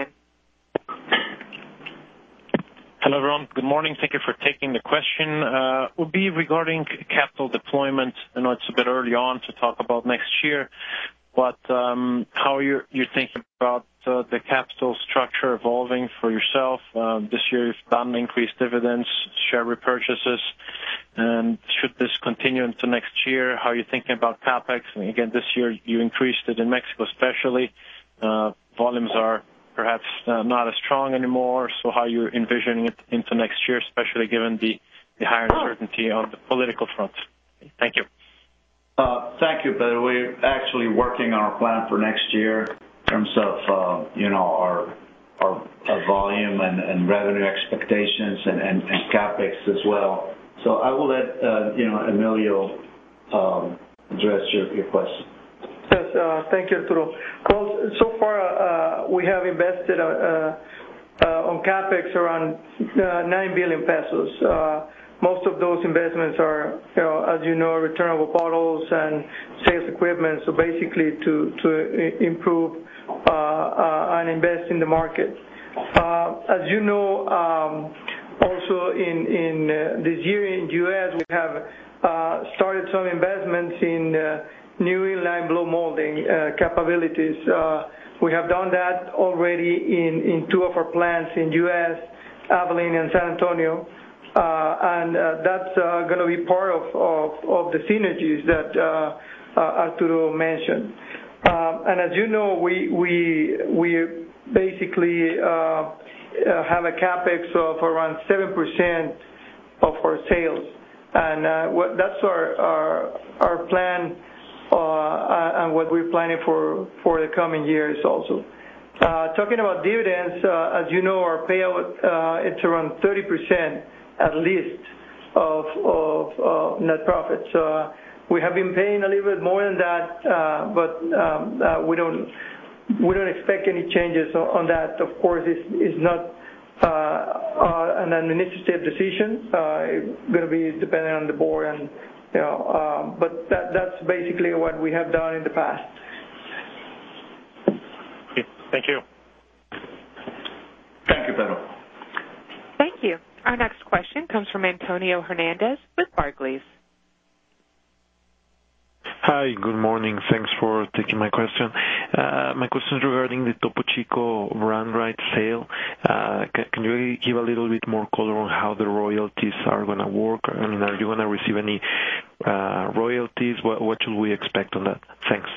Hello, everyone. Good morning. Thank you for taking the question. Uh, would be regarding capital deployment. I know it's a bit early on to talk about next year, but um, how you're, you're thinking about uh, the capital structure evolving for yourself. Um, this year you've done increased dividends, share repurchases, and should this continue into next year? How are you thinking about CapEx? And again, this year you increased it in Mexico especially. Uh, volumes are perhaps uh, not as strong anymore, so how are you envisioning it into next year, especially given the, the higher uncertainty on the political front? Thank you. Uh, thank you, Pedro. We're actually working on our plan for next year in terms of, uh, you know, our our, our volume and, and revenue expectations and, and, and CapEx as well. So I will let, uh, you know, Emilio um, address your, your question. Yes, uh, thank you, Arturo. Well, so far uh, we have invested uh, uh, on CapEx around uh, nine billion pesos. Uh, most of those investments are, you know, as you know, returnable bottles and sales equipment, so basically to, to improve uh, uh, and invest in the market. Uh, as you know, um, also in, in uh, this year in the U S, we have uh, started some investments in uh, new inline blow molding uh, capabilities. Uh, we have done that already in, in two of our plants in U S, Abilene and San Antonio, uh, and uh, that's uh, going to be part of, of, of the synergies that uh, uh, Arturo mentioned. Uh, and as you know, we we we basically uh, have a CapEx of around seven percent of our sales, and uh, what, that's our our, our plan. Uh, and what we're planning for, for the coming years also. Uh, talking about dividends, uh, as you know, our payout, uh, it's around thirty percent at least of, of uh, net profits. Uh, we have been paying a little bit more than that, uh, but um, uh, we don't we don't expect any changes on, on that. Of course, it's, it's not uh, uh, an administrative decision. Uh, it's going to be dependent on the board, and you know, um, but that, that's basically what we have done in the past. Thank you. Thank you, Pedro. Thank you. Our next question comes from Antonio Hernandez with Barclays. Hi, good morning. Thanks for taking my question. Uh, my question is regarding the Topo Chico brand rights sale. Uh, can, can you give a little bit more color on how the royalties are going to work? I mean, are you going to receive any uh, royalties? What, what should we expect on that? Thanks.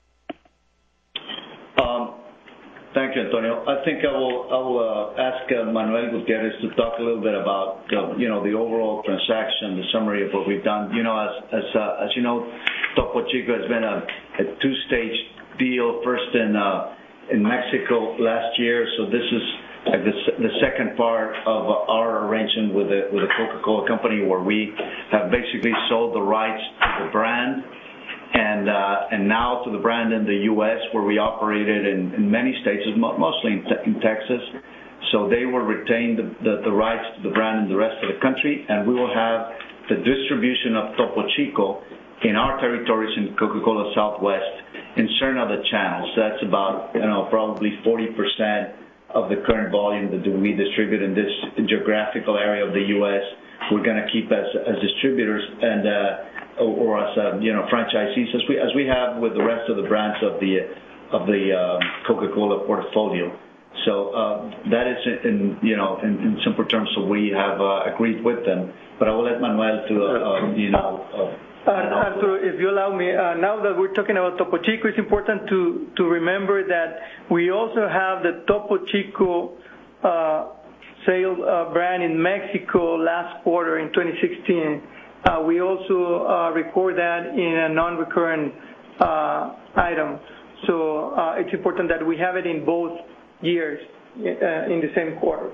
Um, Thank you, Antonio. I think I will, I will uh, ask uh, Manuel Gutierrez to talk a little bit about uh, you know, the overall transaction, the summary of what we've done. You know, as as, uh, as you know, Topo Chico has been a, a two-stage deal. First in uh, in Mexico last year, so this is like the, the second part of our arrangement with the with the Coca-Cola Company, where we have basically sold the rights to the brand. And uh, and now to the brand in the U S, where we operated in, in many states, mostly in, te in Texas. So they will retain the, the, the rights to the brand in the rest of the country, and we will have the distribution of Topo Chico in our territories in Coca-Cola Southwest in certain other channels. That's about, you know, probably forty percent of the current volume that we distribute in this geographical area of the U S. We're going to keep as, as distributors and uh, or as uh, you know, franchisees, as we as we have with the rest of the brands of the of the um, Coca-Cola portfolio. So uh, that is in, you know, in, in simple terms, so we have uh, agreed with them. But I will let Manuel to uh, uh, you know. Uh, uh, Arturo, if you allow me, uh, now that we're talking about Topo Chico, it's important to to remember that we also have the Topo Chico uh, sale uh, brand in Mexico last quarter in twenty sixteen. Uh, we also uh, record that in a non-recurrent uh, item. So uh, it's important that we have it in both years uh, in the same quarter.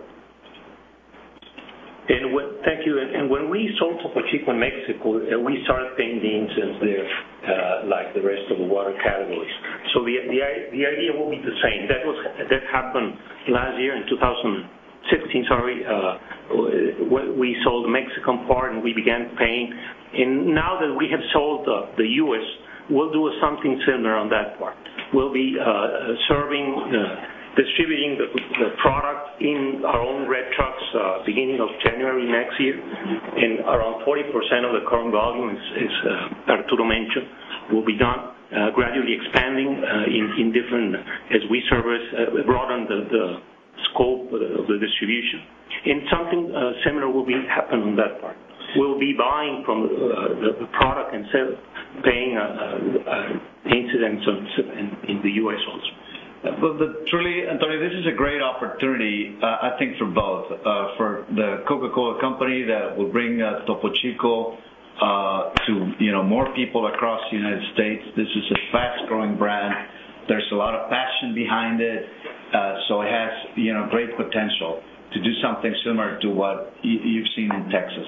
And when, thank you. And, and when we sold Topo Chico in Mexico, uh, we started paying the incidents there uh, like the rest of the water categories. So the, the, the idea will be the same. That, was, that happened last year in two thousand sixteen, sorry, uh, we sold the Mexican part and we began paying. And now that we have sold uh, the U S, we'll do something similar on that part. We'll be uh, serving, uh, distributing the, the product in our own red trucks uh, beginning of January next year. And around forty percent of the current volume, is, is uh, Arturo mentioned, will be done. Uh, gradually expanding uh, in, in different, as we service, uh, broaden the, the scope of the, of the distribution. And something uh, similar will be happen on that part. We'll be buying from uh, the, the product and sell, paying uh, uh, incidents in, in the U S also. But the, truly, Antonio, this is a great opportunity, uh, I think, for both. Uh, for the Coca-Cola Company that will bring uh, Topo Chico uh, to, you know, more people across the United States. This is a fast-growing brand. There's a lot of passion behind it. Uh, so it has, you know, great potential to do something similar to what you've seen in Texas.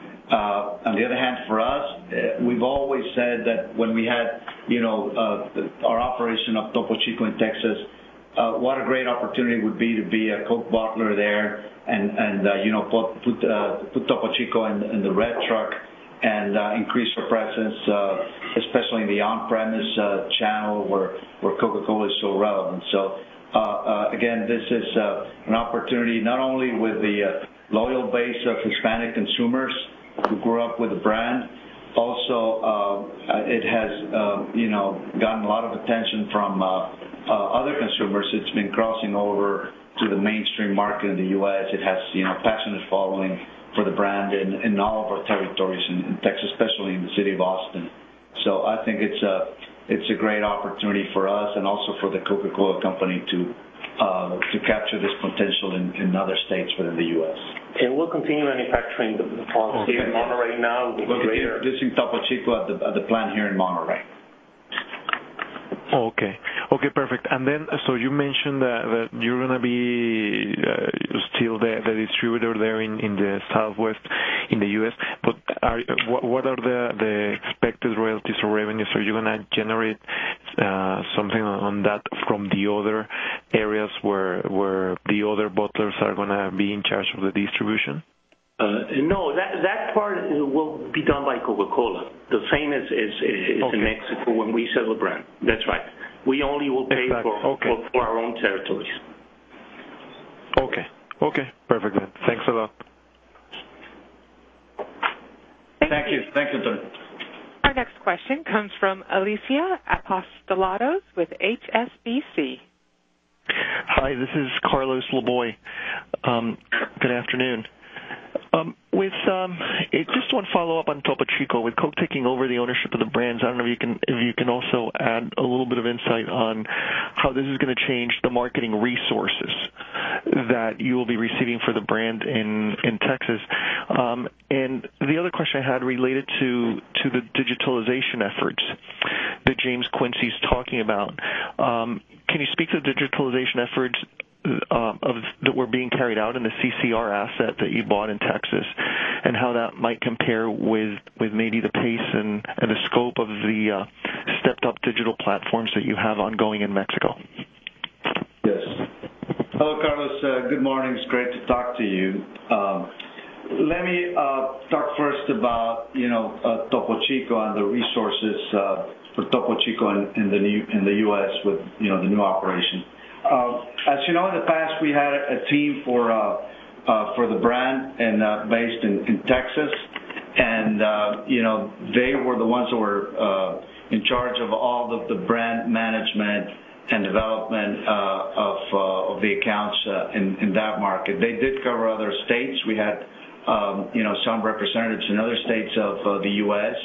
Uh, on the other hand, for us, uh, we've always said that when we had, you know, uh, our operation of Topo Chico in Texas, uh, what a great opportunity would be to be a Coke bottler there and, and uh, you know, put put, uh, put Topo Chico in, in the red truck and uh, increase our presence, uh, especially in the on-premise uh, channel where, where Coca-Cola is so relevant. So. Uh, uh, again, this is uh, an opportunity not only with the uh, loyal base of Hispanic consumers who grew up with the brand, also uh, it has, uh, you know, gotten a lot of attention from uh, uh, other consumers. It's been crossing over to the mainstream market in the U S. It has, you know, passionate following for the brand in, in all of our territories in, in Texas, especially in the city of Austin. So I think it's a It's a great opportunity for us and also for the Coca-Cola Company to uh, to capture this potential in, in other states within the U S. And we'll continue manufacturing the, the products okay. here in Monterrey now. We'll continue producing Topo Chico at the, at the plant here in Monterrey. Okay. Okay, perfect. And then, so you mentioned that, that you're going to be uh, still the, the distributor there in, in the Southwest in the U S, but are, what, what are the, the expected royalties or revenues? Are you going to generate uh, something on that from the other areas where where the other bottlers are going to be in charge of the distribution? Uh, no, that that part will be done by Coca-Cola. The same as, as, as okay. in Mexico when we sell the brand. That's right. We only will pay exactly. for, okay. for, for our own territories. Okay. Okay. Perfect then. Thanks a lot. Thank, Thank you. you. Thank you, Tony. Our next question comes from Alicia Apostolados with H S B C. Hi, this is Carlos Laboy. Um, good afternoon. Um, with um, it, just one follow up on Topo Chico. With Coke taking over the ownership of the brands, I don't know if you can if you can also add a little bit of insight on how this is going to change the marketing resources that you will be receiving for the brand in in Texas. Um, and the other question I had related to to the digitalization efforts that James Quincy's talking about. Um, can you speak to the digitalization efforts Uh, of that were being carried out in the C C R asset that you bought in Texas, and how that might compare with, with maybe the pace and, and the scope of the uh, stepped-up digital platforms that you have ongoing in Mexico? Yes. Hello, Carlos. Uh, good morning. It's great to talk to you. Um, let me uh, talk first about you know uh, Topo Chico and the resources uh, for Topo Chico in, in the new, in the U S with you know the new operation. Uh, as you know, in the past we had a team for uh, uh, for the brand and uh, based in, in Texas, and uh, you know they were the ones that were uh, in charge of all of the brand management and development uh, of uh, of the accounts uh, in, in that market. They did cover other states. We had um, you know some representatives in other states of uh, the U S,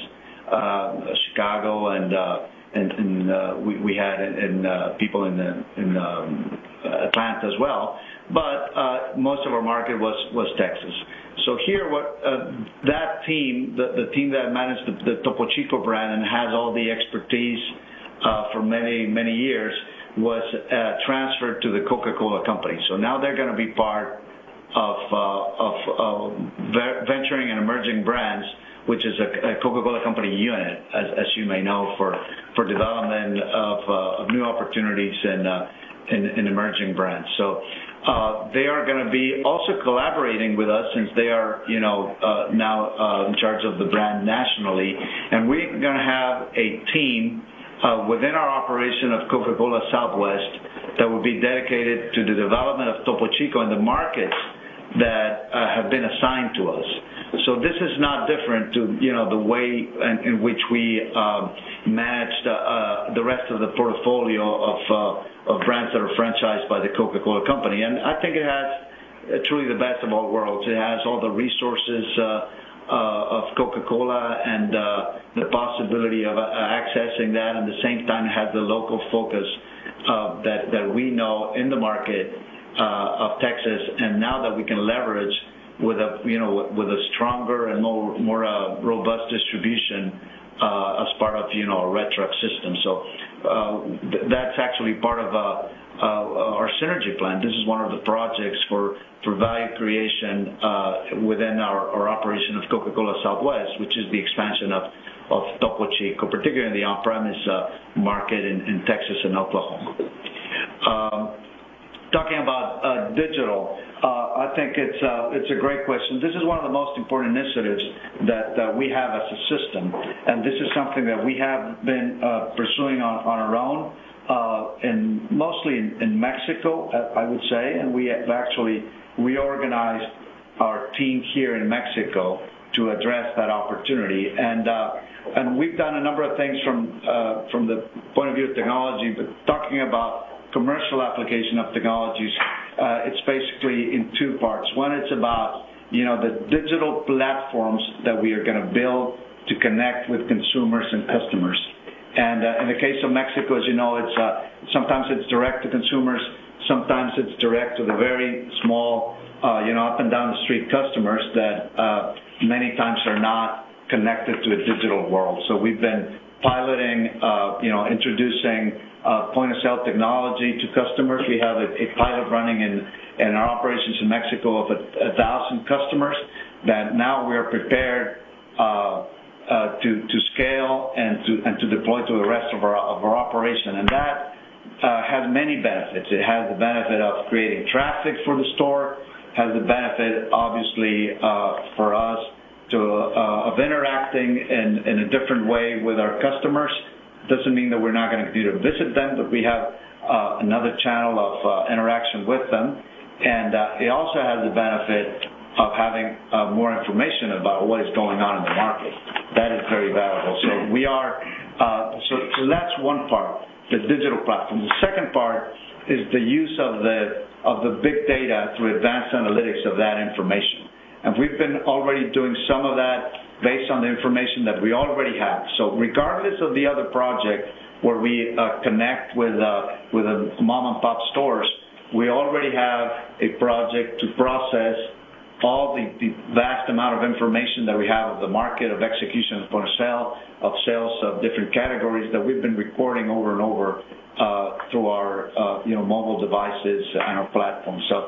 uh, Chicago and. Uh, And, and uh, we, we had and uh, people in the, in um, Atlanta as well, but uh, most of our market was, was Texas. So here, what uh, that team, the, the team that managed the, the Topo Chico brand and has all the expertise uh, for many many years, was uh, transferred to the Coca-Cola company. So now they're going to be part of uh, of uh, venturing and emerging brands, which is a, a Coca-Cola company unit, as, as you may know, for, for development of, uh, of new opportunities in, uh, in, in emerging brands. So uh, they are going to be also collaborating with us since they are, you know, uh, now uh, in charge of the brand nationally, and we're going to have a team uh, within our operation of Coca-Cola Southwest that will be dedicated to the development of Topo Chico in the markets that uh, have been assigned to us. So this is not different to you know the way in, in which we um, managed uh, uh, the rest of the portfolio of uh, of brands that are franchised by the Coca-Cola company. And I think it has uh, truly the best of all worlds. It has all the resources uh, uh, of Coca-Cola and uh, the possibility of uh, accessing that, and at the same time it has the local focus uh, that that we know in the market uh, of Texas, and now that we can leverage with a you know with a stronger and more more uh, robust distribution uh, as part of you know a Red Truck system. So uh, th- that's actually part of uh, uh, our synergy plan. This is one of the projects for for value creation uh, within our, our operation of Coca-Cola Southwest, which is the expansion of of Topo Chico, particularly in the on-premise uh, market in, in Texas and Oklahoma. Um, Talking about uh, digital, uh, I think it's uh, it's a great question. This is one of the most important initiatives that uh, we have as a system, and this is something that we have been uh, pursuing on, on our own, uh, and mostly in, in Mexico, I would say, and we have actually reorganized our team here in Mexico to address that opportunity, and uh, and we've done a number of things from uh, from the point of view of technology, but talking about commercial application of technologies, uh, it's basically in two parts. One, it's about you know the digital platforms that we are going to build to connect with consumers and customers. And uh, in the case of Mexico, as you know, it's uh, sometimes it's direct to consumers, sometimes it's direct to the very small, uh, you know, up and down the street customers that uh, many times are not connected to a digital world. So we've been piloting, uh, you know, introducing uh, point-of-sale technology to customers. We have a, a pilot running in, in our operations in Mexico of a, a thousand customers that now we are prepared uh, uh, to to scale and to and to deploy to the rest of our of our operation, and that uh, has many benefits. It has the benefit of creating traffic for the store, has the benefit, obviously, uh, for us to uh, of interacting in, in a different way with our customers. Doesn't mean that we're not going to continue to visit them, but we have uh, another channel of uh, interaction with them, and uh, it also has the benefit of having uh, more information about what is going on in the market. That is very valuable. So we are, uh, so, so that's one part, the digital platform. The second part is the use of the of the big data through advanced analytics of that information. And we've been already doing some of that based on the information that we already have. So regardless of the other project where we uh, connect with uh, with a mom and pop stores, we already have a project to process all the, the vast amount of information that we have of the market, of execution of point of sale, of sales of different categories that we've been recording over and over uh, through our uh, you know mobile devices and our platform. So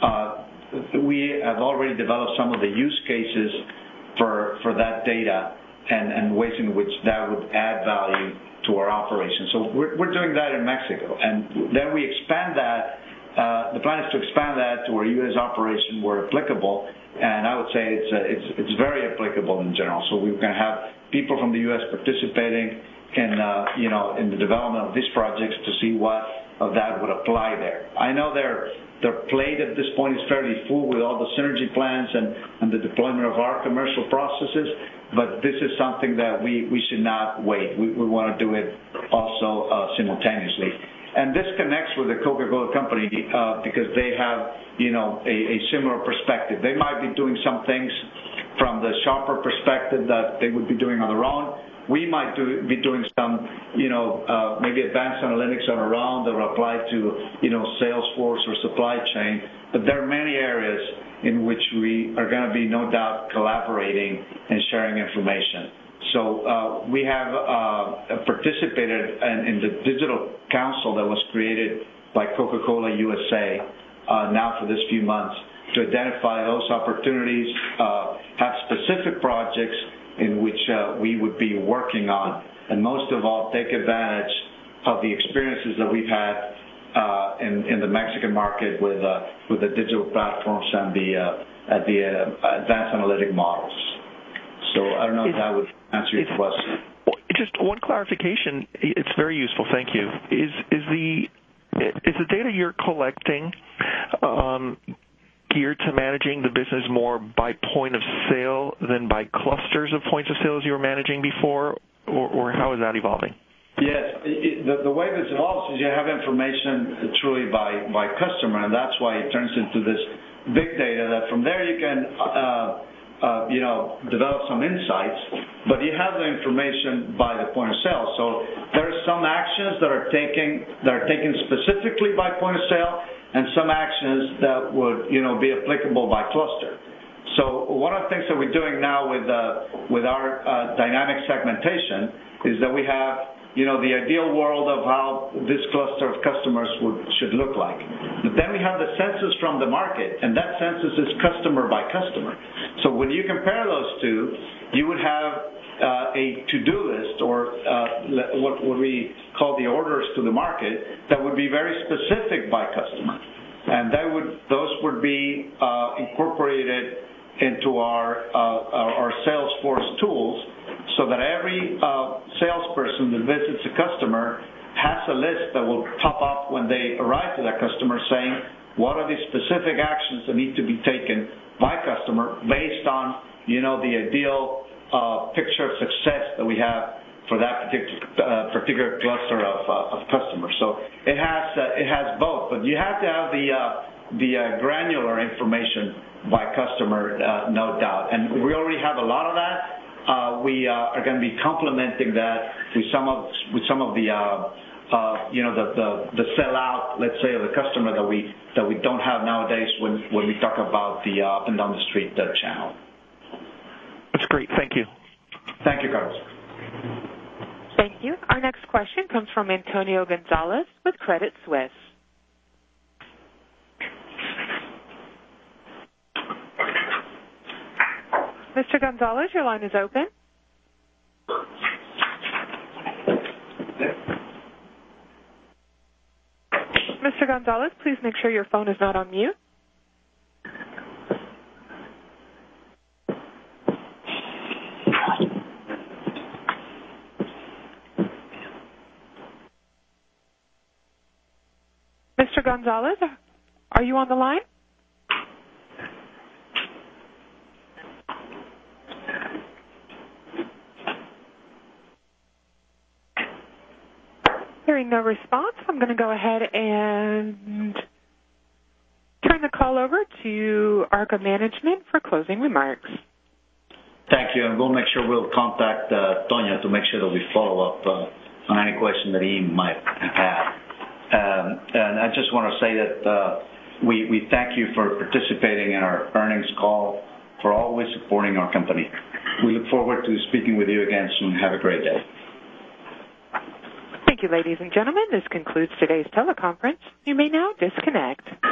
uh, we have already developed some of the use cases for for that data and, and ways in which that would add value to our operation. So we're, we're doing that in Mexico, and then we expand that. Uh, the plan is to expand that to our U S operation where applicable, and I would say it's uh, it's it's very applicable in general. So we're going to have people from the U S participating in uh, you know in the development of these projects to see what of that would apply there. I know their their plate at this point is fairly full with all the synergy plans and, and the deployment of our commercial processes, but this is something that we, we should not wait. We, we want to do it also uh, simultaneously. And this connects with the Coca-Cola Company uh, because they have, you know, a, a similar perspective. They might be doing some things from the shopper perspective that they would be doing on their own. We might do, be doing some, you know, uh, maybe advanced analytics on our own that will apply to, you know, Salesforce or supply chain. But there are many areas in which we are going to be, no doubt, collaborating and sharing information. So uh, we have uh, participated in, in the digital council that was created by Coca-Cola U S A uh, now for this few months to identify those opportunities, uh, have specific projects in which uh, we would be working on, and most of all, take advantage of the experiences that we've had uh, in, in the Mexican market with uh, with the digital platforms and the uh, the uh, advanced analytic models. So I don't know if that would answer your question. Just one clarification. It's very useful. Thank you. Is is the is the data you're collecting um, geared to managing the business more by point of sale than by clusters of points of sales you were managing before, or, or how is that evolving? Yes, it, the, the way this evolves is you have information truly by, by customer, and that's why it turns into this big data that from there you can uh, uh, you know, develop some insights, but you have the information by the point of sale. So there are some actions that are taken that are taken specifically by point of sale, and some actions that would, you know, be applicable by cluster. So one of the things that we're doing now with uh, with our uh, dynamic segmentation is that we have, you know, the ideal world of how this cluster of customers would, should look like. But then we have the census from the market, and that census is customer by customer. So when you compare those two, you would have uh, a to-do list, or uh, what, what we call the orders to the market, that would be very specific by customer. And that would, those would be uh, incorporated into our, uh, our, our Salesforce tools, so that every uh, salesperson that visits a customer has a list that will pop up when they arrive to that customer saying, what are the specific actions that need to be taken by customer based on, you know, the ideal uh, picture of success that we have for that particular, uh, particular cluster of, uh, of customers. So it has, uh, it has both, but you have to have the, uh, the uh, granular information by customer, uh, no doubt. And we already have a lot of that. Uh, we uh, are going to be complementing that with some of with some of the uh, uh, you know the, the the sell out, let's say, of the customer that we that we don't have nowadays when when we talk about the uh, up and down the street uh, channel. That's great. Thank you. Thank you, Carlos. Thank you. Our next question comes from Antonio Gonzalez with Credit Suisse. Mister Gonzalez, your line is open. Mister Gonzalez, please make sure your phone is not on mute. Mister Gonzalez, are you on the line? Hearing no response, I'm going to go ahead and turn the call over to ARCA management for closing remarks. Thank you, and we'll make sure we'll contact uh, Tonya to make sure that we follow up uh, on any question that he might have. Um, and I just want to say that uh, we, we thank you for participating in our earnings call, for always supporting our company. We look forward to speaking with you again soon. Have a great day. Thank you, ladies and gentlemen. This concludes today's teleconference. You may now disconnect.